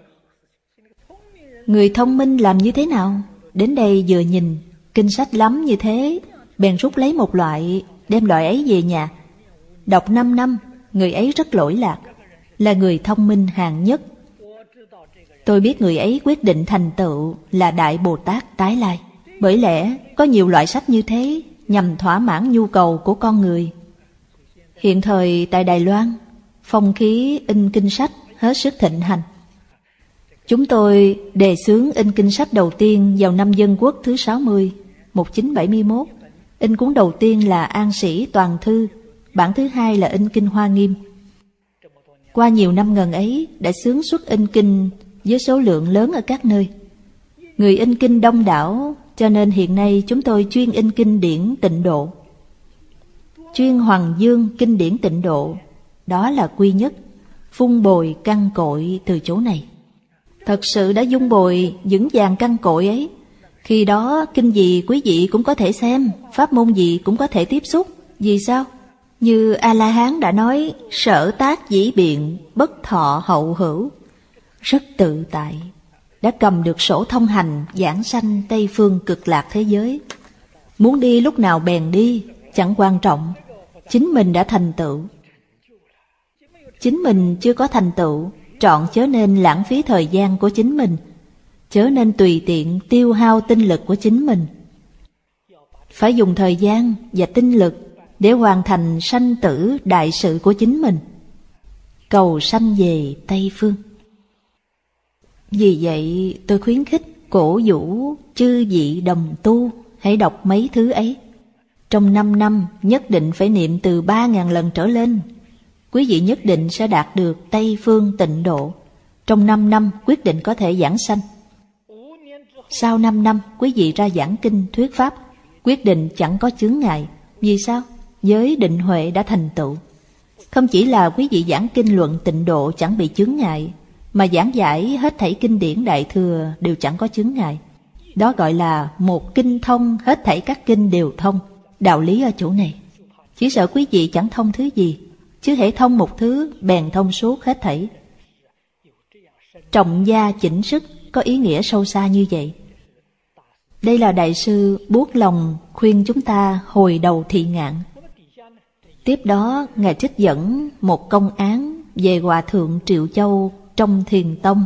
Người thông minh làm như thế nào? Đến đây vừa nhìn kinh sách lắm như thế, bèn rút lấy một loại, đem loại ấy về nhà. Đọc năm năm, người ấy rất lỗi lạc, là người thông minh hạng nhất. Tôi biết người ấy quyết định thành tựu là Đại Bồ Tát tái lai. Bởi lẽ có nhiều loại sách như thế nhằm thỏa mãn nhu cầu của con người. Hiện thời tại Đài Loan, phong khí in kinh sách hết sức thịnh hành. Chúng tôi đề xướng in kinh sách đầu tiên vào năm Dân Quốc thứ sáu mươi, một nghìn chín trăm bảy mươi mốt. In cuốn đầu tiên là An Sĩ Toàn Thư, bản thứ hai là in kinh Hoa Nghiêm. Qua nhiều năm ngần ấy đã xướng xuất in kinh với số lượng lớn ở các nơi. Người in kinh đông đảo, cho nên hiện nay chúng tôi chuyên in kinh điển Tịnh Độ. Chuyên Hoàng Dương kinh điển Tịnh Độ, đó là quy nhất, vun bồi căn cội từ chỗ này. Thật sự đã vun bồi vững vàng căn cội ấy. Khi đó kinh gì quý vị cũng có thể xem, pháp môn gì cũng có thể tiếp xúc. Vì sao? Như A-la-hán đã nói, sở tác dĩ biện, bất thọ hậu hữu. Rất tự tại, đã cầm được sổ thông hành giảng sanh Tây Phương Cực Lạc thế giới. Muốn đi lúc nào bèn đi, chẳng quan trọng. Chính mình đã thành tựu. Chính mình chưa có thành tựu, trọn chớ nên lãng phí thời gian của chính mình, chớ nên tùy tiện tiêu hao tinh lực của chính mình. Phải dùng thời gian và tinh lực để hoàn thành sanh tử đại sự của chính mình, cầu sanh về Tây Phương. Vì vậy tôi khuyến khích cổ vũ chư vị đồng tu hãy đọc mấy thứ ấy. Trong năm năm nhất định phải niệm từ ba ngàn lần trở lên. Quý vị nhất định sẽ đạt được Tây Phương tịnh độ. Trong năm năm quyết định có thể giảng sanh. Sau năm năm quý vị ra giảng kinh thuyết pháp, quyết định chẳng có chướng ngại. Vì sao? Giới định huệ đã thành tựu. Không chỉ là quý vị giảng kinh luận tịnh độ chẳng bị chướng ngại, mà giảng giải hết thảy kinh điển Đại Thừa đều chẳng có chướng ngại. Đó gọi là một kinh thông, hết thảy các kinh đều thông. Đạo lý ở chỗ này. Chỉ sợ quý vị chẳng thông thứ gì, chứ hễ thông một thứ bèn thông suốt hết thảy. Trọng gia chỉnh sức có ý nghĩa sâu xa như vậy. Đây là Đại sư buốt lòng khuyên chúng ta hồi đầu thị ngạn. Tiếp đó Ngài trích dẫn một công án về Hòa Thượng Triệu Châu trong Thiền Tông.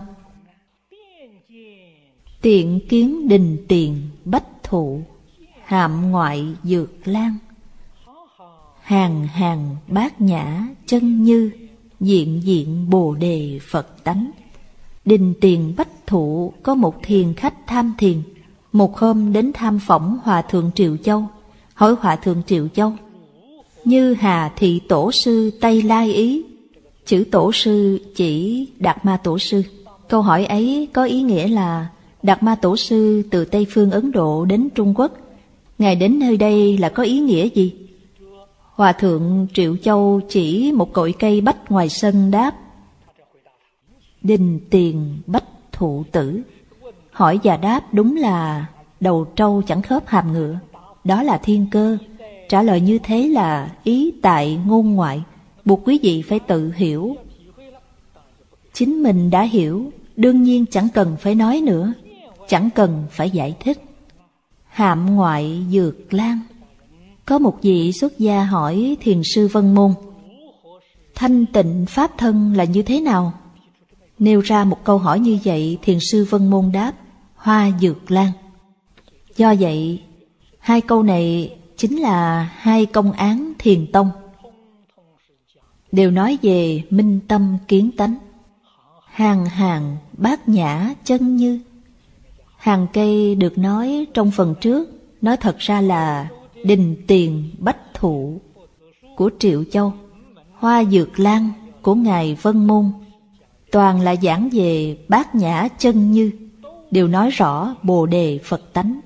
Tiện kiến đình tiền bách thụ, hạm ngoại dược lan. Hàng hàng bát nhã chân như, diện diện bồ đề Phật tánh. Đình tiền bách thụ có một thiền khách tham thiền. Một hôm đến tham phỏng Hòa Thượng Triệu Châu, hỏi Hòa Thượng Triệu Châu: Như Hà Thị Tổ Sư Tây Lai Ý. Chữ Tổ Sư chỉ Đạt Ma Tổ Sư. Câu hỏi ấy có ý nghĩa là Đạt Ma Tổ Sư từ Tây Phương Ấn Độ đến Trung Quốc. Ngài đến nơi đây là có ý nghĩa gì? Hòa Thượng Triệu Châu chỉ một cội cây bách ngoài sân đáp: Đình tiền bách thụ tử. Hỏi và đáp đúng là đầu trâu chẳng khớp hàm ngựa. Đó là thiên cơ. Trả lời như thế là ý tại ngôn ngoại, buộc quý vị phải tự hiểu. Chính mình đã hiểu, đương nhiên chẳng cần phải nói nữa, chẳng cần phải giải thích. Hạm ngoại dược lan. Có một vị xuất gia hỏi Thiền sư Vân Môn: Thanh tịnh pháp thân là như thế nào? Nêu ra một câu hỏi như vậy, Thiền sư Vân Môn đáp: Hoa dược lan. Do vậy, hai câu này chính là hai công án Thiền Tông, đều nói về minh tâm kiến tánh. Hàng hàng bát nhã chân như. Hàng cây được nói trong phần trước, nói thật ra là đình tiền bách thụ của Triệu Châu, hoa dược lan của Ngài Vân Môn, toàn là giảng về bát nhã chân như, đều nói rõ bồ đề Phật tánh.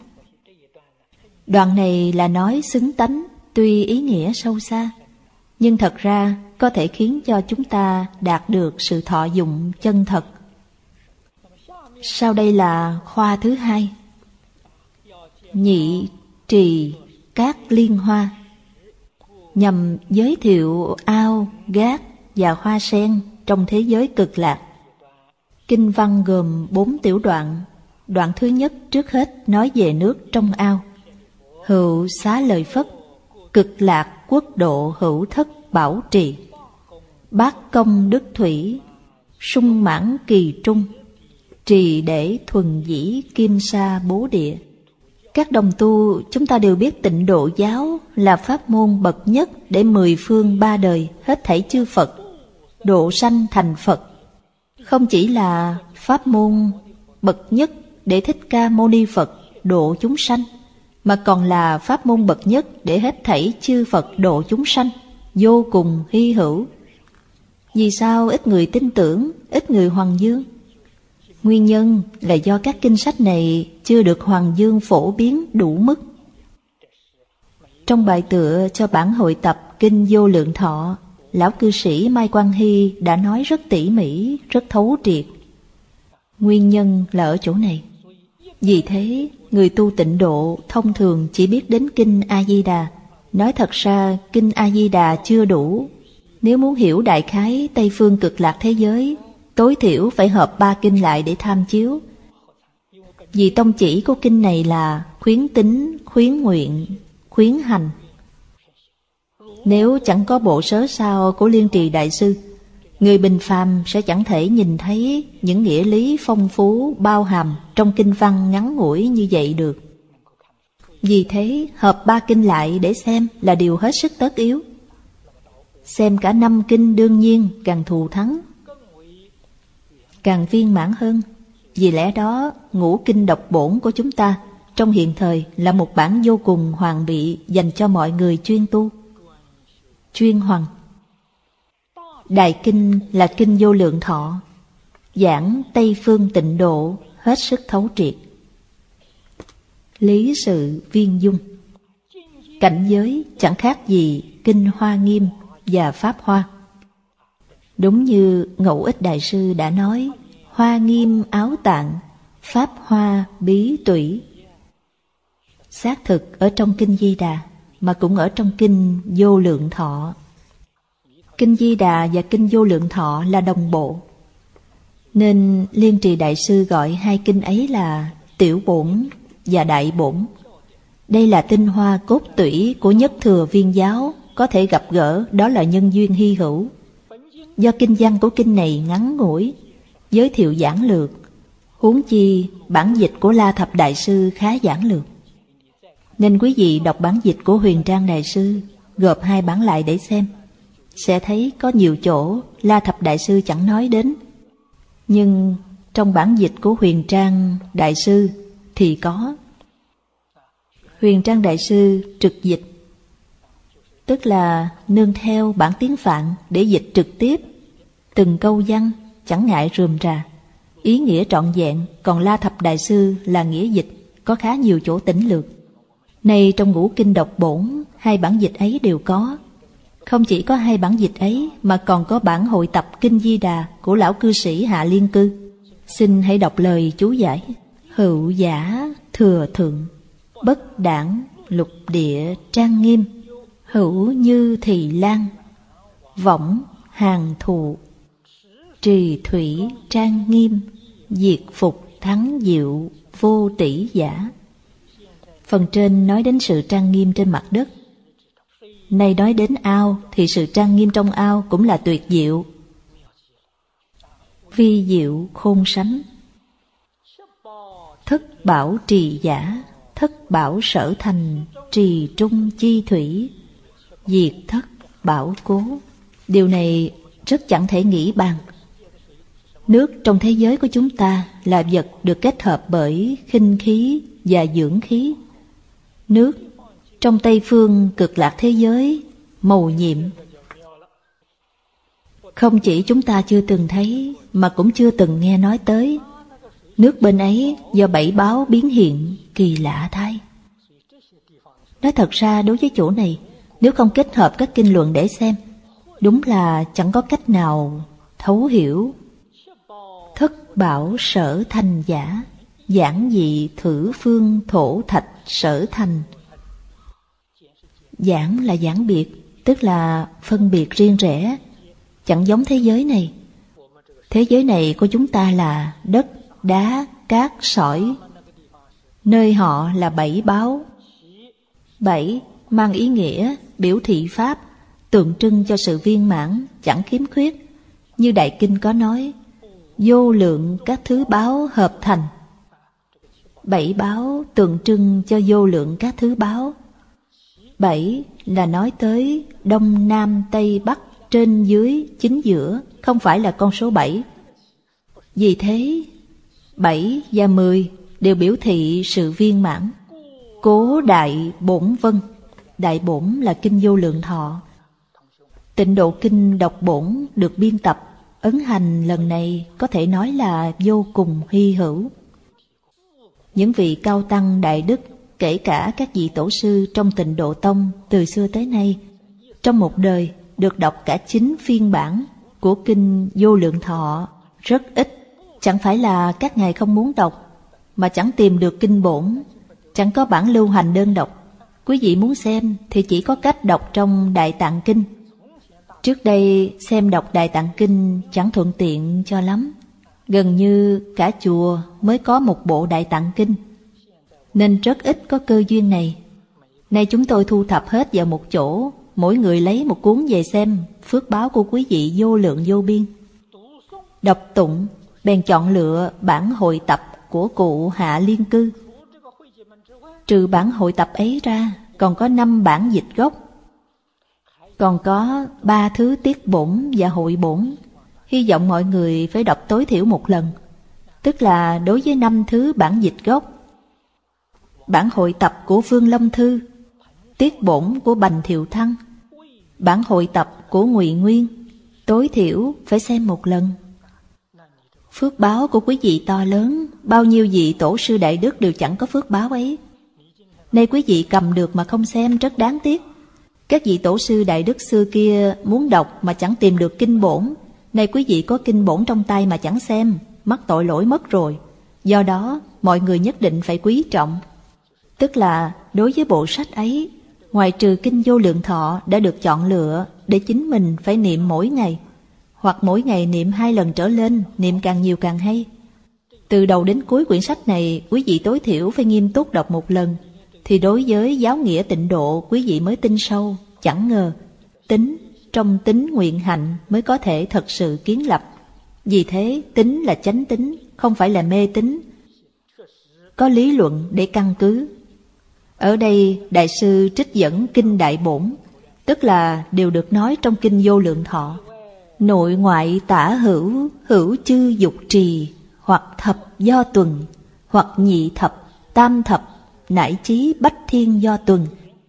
Đoạn này là nói xứng tánh, tuy ý nghĩa sâu xa, nhưng thật ra có thể khiến cho chúng ta đạt được sự thọ dụng chân thật. Sau đây là khoa thứ hai. Nhị trì các liên hoa, nhằm giới thiệu ao, gác và hoa sen trong thế giới cực lạc. Kinh văn gồm bốn tiểu đoạn. Đoạn thứ nhất trước hết nói về nước trong ao. Hữu xá lợi Phất, cực lạc quốc độ hữu thất bảo trì. Bát công đức thủy, sung mãn kỳ trung. Trì để thuần dĩ kim sa bố địa. Các đồng tu chúng ta đều biết Tịnh Độ giáo là pháp môn bậc nhất để mười phương ba đời hết thảy chư Phật độ sanh thành Phật. Không chỉ là pháp môn bậc nhất để Thích Ca Mâu Ni Phật độ chúng sanh, mà còn là pháp môn bậc nhất để hết thảy chư Phật độ chúng sanh, vô cùng hy hữu. Vì sao ít người tin tưởng, ít người hoằng dương? Nguyên nhân là do các kinh sách này chưa được hoằng dương phổ biến đủ mức. Trong bài tựa cho bản hội tập Kinh Vô Lượng Thọ, lão cư sĩ Mai Quang Hy đã nói rất tỉ mỉ, rất thấu triệt. Nguyên nhân là ở chỗ này. Vì thế, người tu Tịnh Độ thông thường chỉ biết đến Kinh A-di-đà. Nói thật ra, Kinh A-di-đà chưa đủ. Nếu muốn hiểu đại khái Tây Phương cực lạc thế giới, tối thiểu phải hợp ba kinh lại để tham chiếu. Vì tông chỉ của kinh này là khuyến tín, khuyến nguyện, khuyến hành. Nếu chẳng có bộ sớ sao của Liên Trì Đại Sư, người bình phàm sẽ chẳng thể nhìn thấy những nghĩa lý phong phú, bao hàm trong kinh văn ngắn ngủi như vậy được. Vì thế, hợp ba kinh lại để xem là điều hết sức tất yếu. Xem cả năm kinh đương nhiên càng thù thắng, càng viên mãn hơn. Vì lẽ đó, ngũ kinh độc bổn của chúng ta trong hiện thời là một bản vô cùng hoàn bị dành cho mọi người chuyên tu, chuyên hoằng. Đại kinh là Kinh Vô Lượng Thọ, giảng Tây Phương Tịnh Độ hết sức thấu triệt. Lý sự viên dung, cảnh giới chẳng khác gì Kinh Hoa Nghiêm và Pháp Hoa. Đúng như Ngẫu Ích Đại Sư đã nói, Hoa Nghiêm áo tạng, Pháp Hoa bí tủy. Xác thực ở trong Kinh Di Đà, mà cũng ở trong Kinh Vô Lượng Thọ. Kinh Di Đà và Kinh Vô Lượng Thọ là đồng bộ, nên Liên Trì Đại Sư gọi hai kinh ấy là Tiểu Bổn và Đại Bổn. Đây là tinh hoa cốt tủy của nhất thừa viên giáo, có thể gặp gỡ, đó là nhân duyên hy hữu. Do kinh văn của kinh này ngắn ngủi, giới thiệu giản lược, huống chi bản dịch của La Thập Đại Sư khá giản lược, nên quý vị đọc bản dịch của Huyền Trang Đại Sư, gộp hai bản lại để xem, sẽ thấy có nhiều chỗ La Thập Đại Sư chẳng nói đến, nhưng trong bản dịch của Huyền Trang Đại Sư thì có. Huyền Trang Đại Sư trực dịch, tức là nương theo bản tiếng Phạn để dịch trực tiếp, từng câu văn chẳng ngại rườm rà, ý nghĩa trọn vẹn. Còn La Thập Đại Sư là nghĩa dịch, có khá nhiều chỗ tỉnh lược. Nay trong ngũ kinh độc bổn, hai bản dịch ấy đều có. Không chỉ có hai bản dịch ấy, mà còn có bản hội tập Kinh Di Đà của lão cư sĩ Hạ Liên Cư. Xin hãy đọc lời chú giải. Hữu giả thừa thượng, bất đảng lục địa trang nghiêm, hữu như thì lan, võng hàng thụ, trì thủy trang nghiêm, diệt phục thắng diệu vô tỷ giả. Phần trên nói đến sự trang nghiêm trên mặt đất. Nay nói đến ao thì sự trang nghiêm trong ao cũng là tuyệt diệu, vi diệu khôn sánh. Thất bảo trì giả, thất bảo sở thành, trì trung chi thủy, diệt thất bảo cố. Điều này rất chẳng thể nghĩ bàn. Nước trong thế giới của chúng ta là vật được kết hợp bởi khinh khí và dưỡng khí. Nước trong Tây Phương cực lạc thế giới mầu nhiệm, không chỉ chúng ta chưa từng thấy mà cũng chưa từng nghe nói tới. Nước bên ấy do bảy báo biến hiện, kỳ lạ thay. Nói thật ra đối với chỗ này, nếu không kết hợp các kinh luận để xem, Đúng là chẳng có cách nào thấu hiểu. Thất bảo sở thành giả, giản dị thử phương thổ thạch sở thành. Giản là giản biệt, tức là phân biệt riêng rẽ, chẳng giống thế giới này. Thế giới này của chúng ta là đất, đá, cát, sỏi. Nơi họ là bảy báo. Bảy mang ý nghĩa biểu thị pháp, tượng trưng cho sự viên mãn, chẳng khiếm khuyết. Như Đại Kinh có nói, vô lượng các thứ báo hợp thành. Bảy báo tượng trưng cho vô lượng các thứ báo. Bảy là nói tới đông, nam, tây, bắc, trên, dưới, chính giữa, không phải là con số bảy. Vì thế, bảy và mười đều biểu thị sự viên mãn. Cố đại bổn vân, đại bổn là kinh vô lượng thọ. Tịnh độ kinh đọc bổn được biên tập, ấn hành lần này có thể nói là vô cùng hy hữu. Những vị cao tăng đại đức, kể cả các vị tổ sư trong Tịnh Độ Tông từ xưa tới nay, trong một đời được đọc cả chín phiên bản của kinh Vô Lượng Thọ rất ít. Chẳng phải là các ngài không muốn đọc, mà chẳng tìm được kinh bổn, chẳng có bản lưu hành đơn độc. Quý vị muốn xem thì chỉ có cách đọc trong Đại Tạng Kinh. Trước đây xem đọc Đại Tạng Kinh chẳng thuận tiện cho lắm. Gần như cả chùa mới có một bộ Đại Tạng Kinh, nên rất ít có cơ duyên này. Nay chúng tôi thu thập hết vào một chỗ, mỗi người lấy một cuốn về xem, phước báo của quý vị vô lượng vô biên. Đọc tụng, bèn chọn lựa bản hội tập của cụ Hạ Liên Cư. Trừ bản hội tập ấy ra, còn có năm bản dịch gốc, còn có ba thứ tiết bổn và hội bổn. Hy vọng mọi người phải đọc tối thiểu một lần, tức là đối với năm thứ bản dịch gốc. Bản hội tập của Phương Lâm Thư, tiết bổn của Bành Thiệu Thăng, bản hội tập của Ngụy Nguyên, tối thiểu phải xem một lần. Phước báo của quý vị to lớn, bao nhiêu vị tổ sư đại đức đều chẳng có phước báo ấy. Nay quý vị cầm được mà không xem rất đáng tiếc. Các vị tổ sư đại đức xưa kia muốn đọc mà chẳng tìm được kinh bổn. Nay quý vị có kinh bổn trong tay mà chẳng xem, mắc tội lỗi mất rồi. Do đó mọi người nhất định phải quý trọng. Tức là đối với bộ sách ấy, ngoài trừ kinh Vô Lượng Thọ đã được chọn lựa để chính mình phải niệm mỗi ngày, hoặc mỗi ngày niệm hai lần trở lên, niệm càng nhiều càng hay. Từ đầu đến cuối quyển sách này, quý vị tối thiểu phải nghiêm túc đọc một lần, thì đối với giáo nghĩa tịnh độ quý vị mới tin sâu. Chẳng ngờ tính trong tính nguyện hạnh mới có thể thật sự kiến lập. Vì thế tính là chánh tính, không phải là mê tín, có lý luận để căn cứ. Ở đây đại sư trích dẫn kinh Đại Bổn, tức là đều được nói trong kinh Vô Lượng Thọ. Nội ngoại tả hữu, hữu chư dục trì, hoặc thập do tuần, hoặc nhị thập, tam thập, nải chí bách thiên do tuần.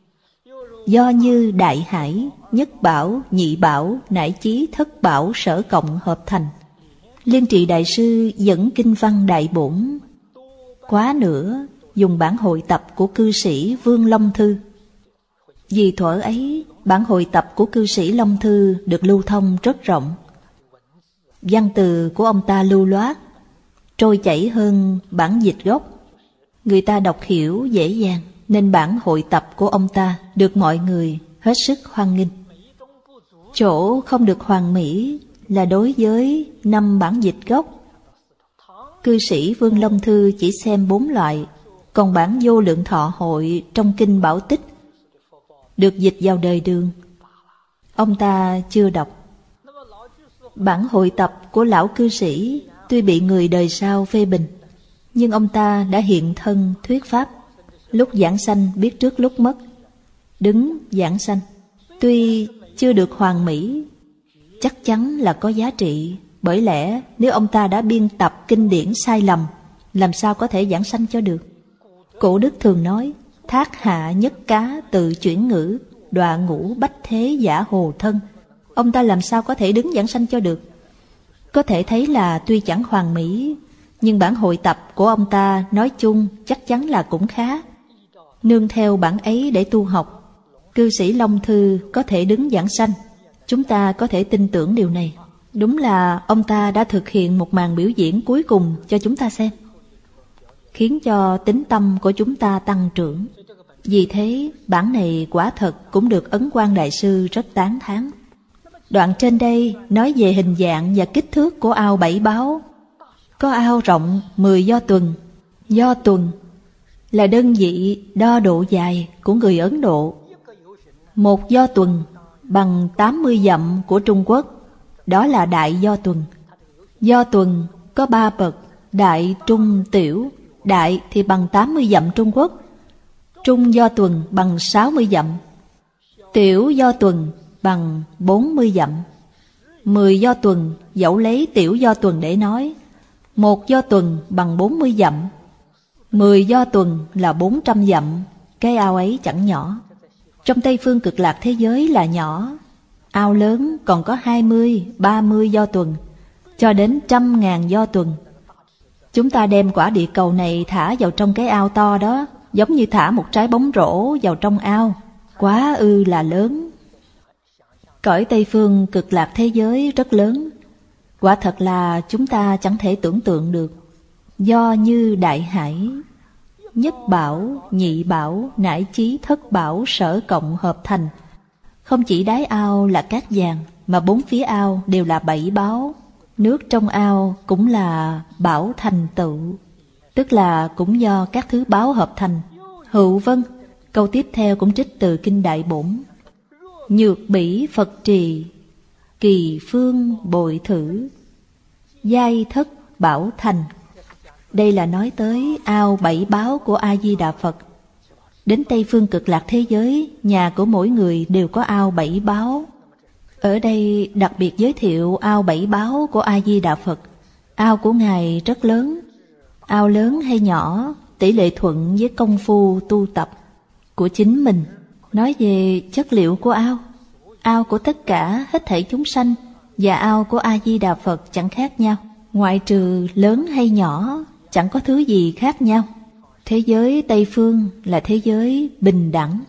Do như đại hải, nhất bảo, nhị bảo, nải chí thất bảo sở cộng hợp thành. Liên Trì đại sư dẫn kinh văn Đại Bổn, quá nữa dùng bản hội tập của cư sĩ Vương Long Thư. Vì thuở ấy, bản hội tập của cư sĩ Long Thư được lưu thông rất rộng. Văn từ của ông ta lưu loát, trôi chảy hơn bản dịch gốc. Người ta đọc hiểu dễ dàng, nên bản hội tập của ông ta được mọi người hết sức hoan nghênh. Chỗ không được hoàn mỹ là đối với năm bản dịch gốc. Cư sĩ Vương Long Thư chỉ xem bốn loại, còn bản Vô Lượng Thọ hội trong kinh Bảo Tích được dịch vào đời Đường, ông ta chưa đọc. Bản hội tập của lão cư sĩ tuy bị người đời sau phê bình, nhưng ông ta đã hiện thân thuyết pháp, lúc giảng sanh biết trước lúc mất, đứng giảng sanh. Tuy chưa được hoàn mỹ, chắc chắn là có giá trị. Bởi lẽ nếu ông ta đã biên tập kinh điển sai lầm, làm sao có thể giảng sanh cho được. Cổ đức thường nói, thác hạ nhất cá tự chuyển ngữ, đọa ngũ bách thế giả hồ thân. Ông ta làm sao có thể đứng giảng sanh cho được. Có thể thấy là tuy chẳng hoàn mỹ, nhưng bản hội tập của ông ta nói chung chắc chắn là cũng khá. Nương theo bản ấy để tu học, cư sĩ Long Thư có thể đứng giảng sanh. Chúng ta có thể tin tưởng điều này. Đúng là ông ta đã thực hiện một màn biểu diễn cuối cùng cho chúng ta xem, khiến cho tín tâm của chúng ta tăng trưởng. Vì thế, bản này quả thật cũng được Ấn Quang Đại Sư rất tán thán. Đoạn trên đây nói về hình dạng và kích thước của ao Bảy Báo. Có ao rộng mười do tuần. Do tuần là đơn vị đo độ dài của người Ấn Độ. Một do tuần bằng tám mươi dặm của Trung Quốc, đó là đại do tuần. Do tuần có ba bậc: đại, trung, tiểu. Đại thì bằng tám mươi dặm Trung Quốc, trung do tuần bằng sáu mươi dặm, tiểu do tuần bằng bốn mươi dặm. Mười do tuần dẫu lấy tiểu do tuần để nói, một do tuần bằng bốn mươi dặm, mười do tuần là bốn trăm dặm. Cái ao ấy chẳng nhỏ. Trong Tây Phương Cực Lạc thế giới là nhỏ. Ao lớn còn có hai mươi, ba mươi do tuần, cho đến trăm ngàn do tuần. Chúng ta đem quả địa cầu này thả vào trong cái ao to đó, giống như thả một trái bóng rổ vào trong ao, quá ư là lớn. Cõi Tây Phương Cực Lạc thế giới rất lớn, quả thật là chúng ta chẳng thể tưởng tượng được. Do như đại hải, nhất bảo, nhị bảo, nải chí thất bảo sở cộng hợp thành. Không chỉ đáy ao là cát vàng, mà bốn phía ao đều là bảy báo. Nước trong ao cũng là bảo thành tựu, tức là cũng do các thứ báo hợp thành. Hữu vân, câu tiếp theo cũng trích từ Kinh Đại Bổn. Nhược bỉ Phật trì, kỳ phương bội thử, giai thất bảo thành. Đây là nói tới ao bảy báo của A-di-đà Phật. Đến Tây Phương Cực Lạc thế giới, nhà của mỗi người đều có ao bảy báo. Ở đây đặc biệt giới thiệu ao bảy báo của A-di-đà Phật. Ao của Ngài rất lớn. Ao lớn hay nhỏ, tỷ lệ thuận với công phu tu tập của chính mình. Nói về chất liệu của ao, ao của tất cả hết thảy chúng sanh và ao của A-di-đà Phật chẳng khác nhau. Ngoại trừ lớn hay nhỏ, chẳng có thứ gì khác nhau. Thế giới Tây Phương là thế giới bình đẳng.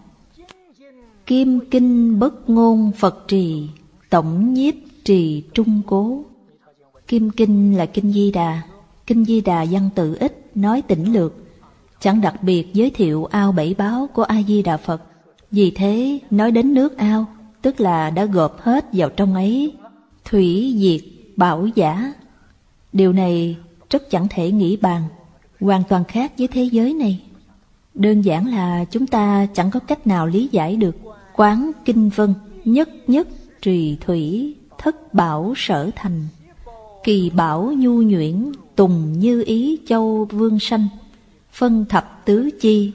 Kim kinh bất ngôn Phật trì, tổng nhiếp trì trung cố. Kim kinh là Kinh Di Đà. Kinh Di Đà văn tự ít, nói tĩnh lược, chẳng đặc biệt giới thiệu ao bảy báo của A-di-đà Phật. Vì thế nói đến nước ao, tức là đã gộp hết vào trong ấy. Thủy diệt bảo giả. Điều này rất chẳng thể nghĩ bàn, hoàn toàn khác với thế giới này. Đơn giản là chúng ta chẳng có cách nào lý giải được. Quán kinh vân, nhất nhất trì thủy, thất bảo sở thành. Kỳ bảo nhu nhuyễn, tùng như ý châu vương sanh. Phân thập tứ chi,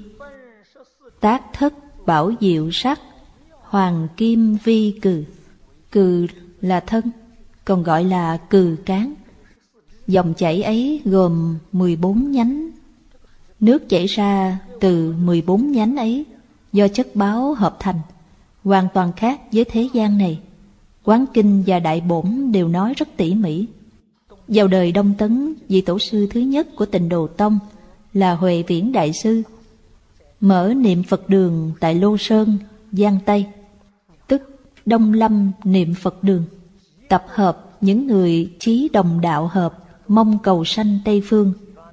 tác thất bảo diệu sắc. Hoàng kim vi cừ. Cừ là thân, còn gọi là cừ cán. Dòng chảy ấy gồm mười bốn nhánh. Nước chảy ra từ mười bốn nhánh ấy do chất báo hợp thành, hoàn toàn khác với thế gian này. Quán Kinh và Đại Bổn đều nói rất tỉ mỉ. Vào đời Đông Tấn, vị tổ sư thứ nhất của Tịnh Độ Tông là Huệ Viễn Đại Sư mở niệm Phật đường tại Lô Sơn, Giang Tây, tức Đông Lâm niệm Phật đường, tập hợp những người chí đồng đạo hợp, mong cầu sanh Tây Phương,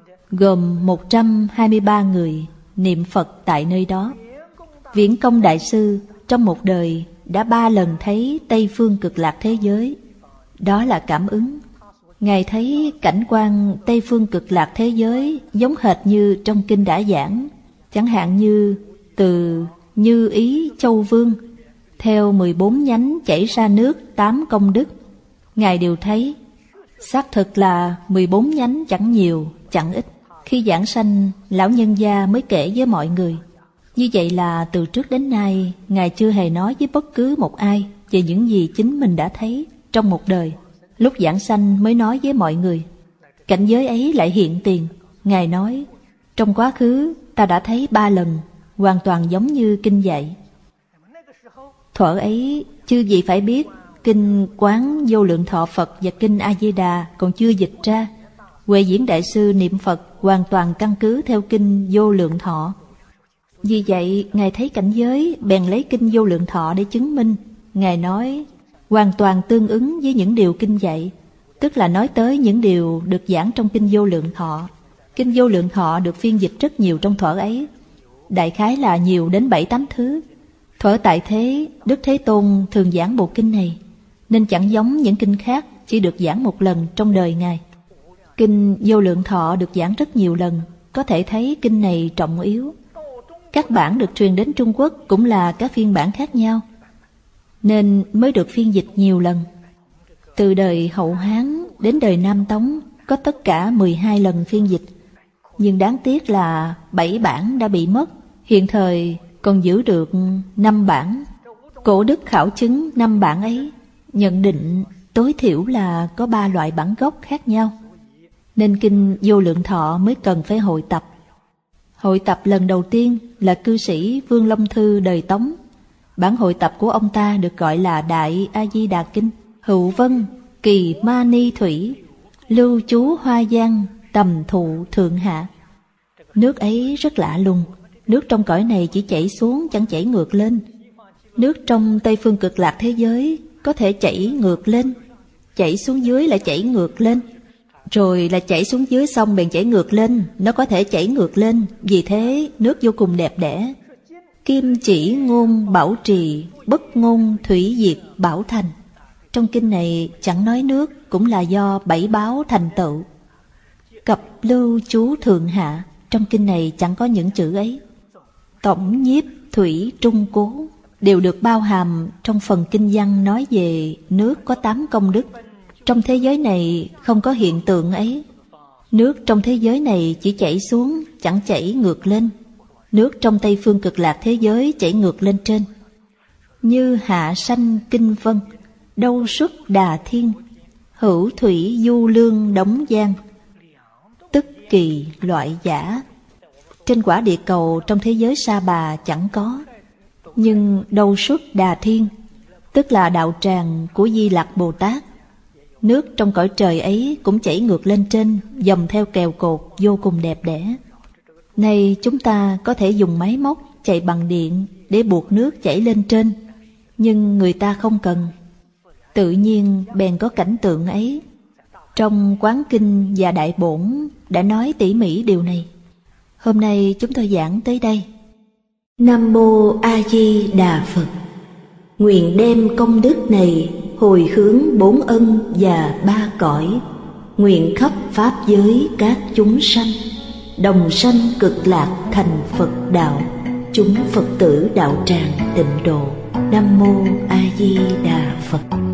gồm một trăm hai mươi ba người niệm Phật tại nơi đó. Viễn Công Đại Sư trong một đời đã ba lần thấy Tây Phương Cực Lạc thế giới. Đó là cảm ứng. Ngài thấy cảnh quan Tây Phương Cực Lạc thế giới giống hệt như trong kinh đã giảng, chẳng hạn như từ Như Ý Châu Vương theo mười bốn nhánh chảy ra nước tám công đức. Ngài đều thấy xác thực là mười bốn nhánh chẳng nhiều chẳng ít. Khi giảng sanh, lão nhân gia mới kể với mọi người. Như vậy là từ trước đến nay Ngài chưa hề nói với bất cứ một ai về những gì chính mình đã thấy trong một đời. Lúc giảng sanh mới nói với mọi người. Cảnh giới ấy lại hiện tiền. Ngài nói, trong quá khứ ta đã thấy ba lần, hoàn toàn giống như kinh dạy. Thuở ấy chư vị phải biết, kinh Quán Vô Lượng Thọ Phật và kinh A-di-đà còn chưa dịch ra. Huệ Viễn Đại Sư niệm Phật hoàn toàn căn cứ theo kinh Vô Lượng Thọ. Vì vậy Ngài thấy cảnh giới bèn lấy kinh Vô Lượng Thọ để chứng minh. Ngài nói, hoàn toàn tương ứng với những điều kinh dạy, tức là nói tới những điều được giảng trong Kinh Vô Lượng Thọ. Kinh Vô Lượng Thọ được phiên dịch rất nhiều trong thuở ấy, đại khái là nhiều đến bảy tám thứ. Thuở tại thế, Đức Thế Tôn thường giảng bộ kinh này, nên chẳng giống những kinh khác chỉ được giảng một lần trong đời Ngài. Kinh Vô Lượng Thọ được giảng rất nhiều lần, có thể thấy kinh này trọng yếu. Các bản được truyền đến Trung Quốc cũng là các phiên bản khác nhau, nên mới được phiên dịch nhiều lần. Từ đời Hậu Hán đến đời Nam Tống có tất cả mười hai lần phiên dịch, nhưng đáng tiếc là bảy bản đã bị mất, hiện thời còn giữ được năm bản. Cổ đức khảo chứng năm bản ấy, nhận định tối thiểu là có ba loại bản gốc khác nhau, nên Kinh Vô Lượng Thọ mới cần phải hội tập. Hội tập lần đầu tiên là cư sĩ Vương Long Thư đời Tống. Bản hội tập của ông ta được gọi là Đại A Di Đà Kinh. Hữu Vân, Kỳ Ma Ni Thủy, lưu trú Hoa Giang, tầm thụ thượng hạ. Nước ấy rất lạ lùng, nước trong cõi này chỉ chảy xuống chẳng chảy ngược lên. Nước trong Tây Phương Cực Lạc thế giới có thể chảy ngược lên, chảy xuống dưới lại chảy ngược lên, rồi là chảy xuống dưới xong bèn chảy ngược lên, nó có thể chảy ngược lên, vì thế nước vô cùng đẹp đẽ. Kim chỉ ngôn bảo trì, bất ngôn thủy diệt bảo thành. Trong kinh này chẳng nói nước, cũng là do bảy báo thành tựu. Cập lưu chú thượng hạ, trong kinh này chẳng có những chữ ấy. Tổng nhiếp thủy trung cố đều được bao hàm trong phần kinh văn nói về nước có tám công đức. Trong thế giới này không có hiện tượng ấy. Nước trong thế giới này chỉ chảy xuống, chẳng chảy ngược lên. Nước trong Tây Phương Cực Lạc thế giới chảy ngược lên trên. Như hạ sanh kinh vân, đâu xuất đà thiên, hữu thủy du lương đống giang, tức kỳ loại giả. Trên quả địa cầu trong thế giới Sa Bà chẳng có, nhưng đâu xuất đà thiên, tức là đạo tràng của Di Lặc Bồ Tát. Nước trong cõi trời ấy cũng chảy ngược lên trên, dòng theo kèo cột vô cùng đẹp đẽ. Nay chúng ta có thể dùng máy móc chạy bằng điện để buộc nước chảy lên trên, nhưng người ta không cần. Tự nhiên bèn có cảnh tượng ấy. Trong Quán Kinh và Đại Bổn đã nói tỉ mỉ điều này. Hôm nay chúng tôi giảng tới đây. Nam Mô A Di Đà Phật. Nguyện đem công đức này hồi hướng bốn ân và ba cõi, nguyện khắp pháp giới các chúng sanh đồng sanh cực lạc thành Phật đạo, chúng Phật tử đạo tràng Tịnh Độ. Nam Mô A Di Đà Phật.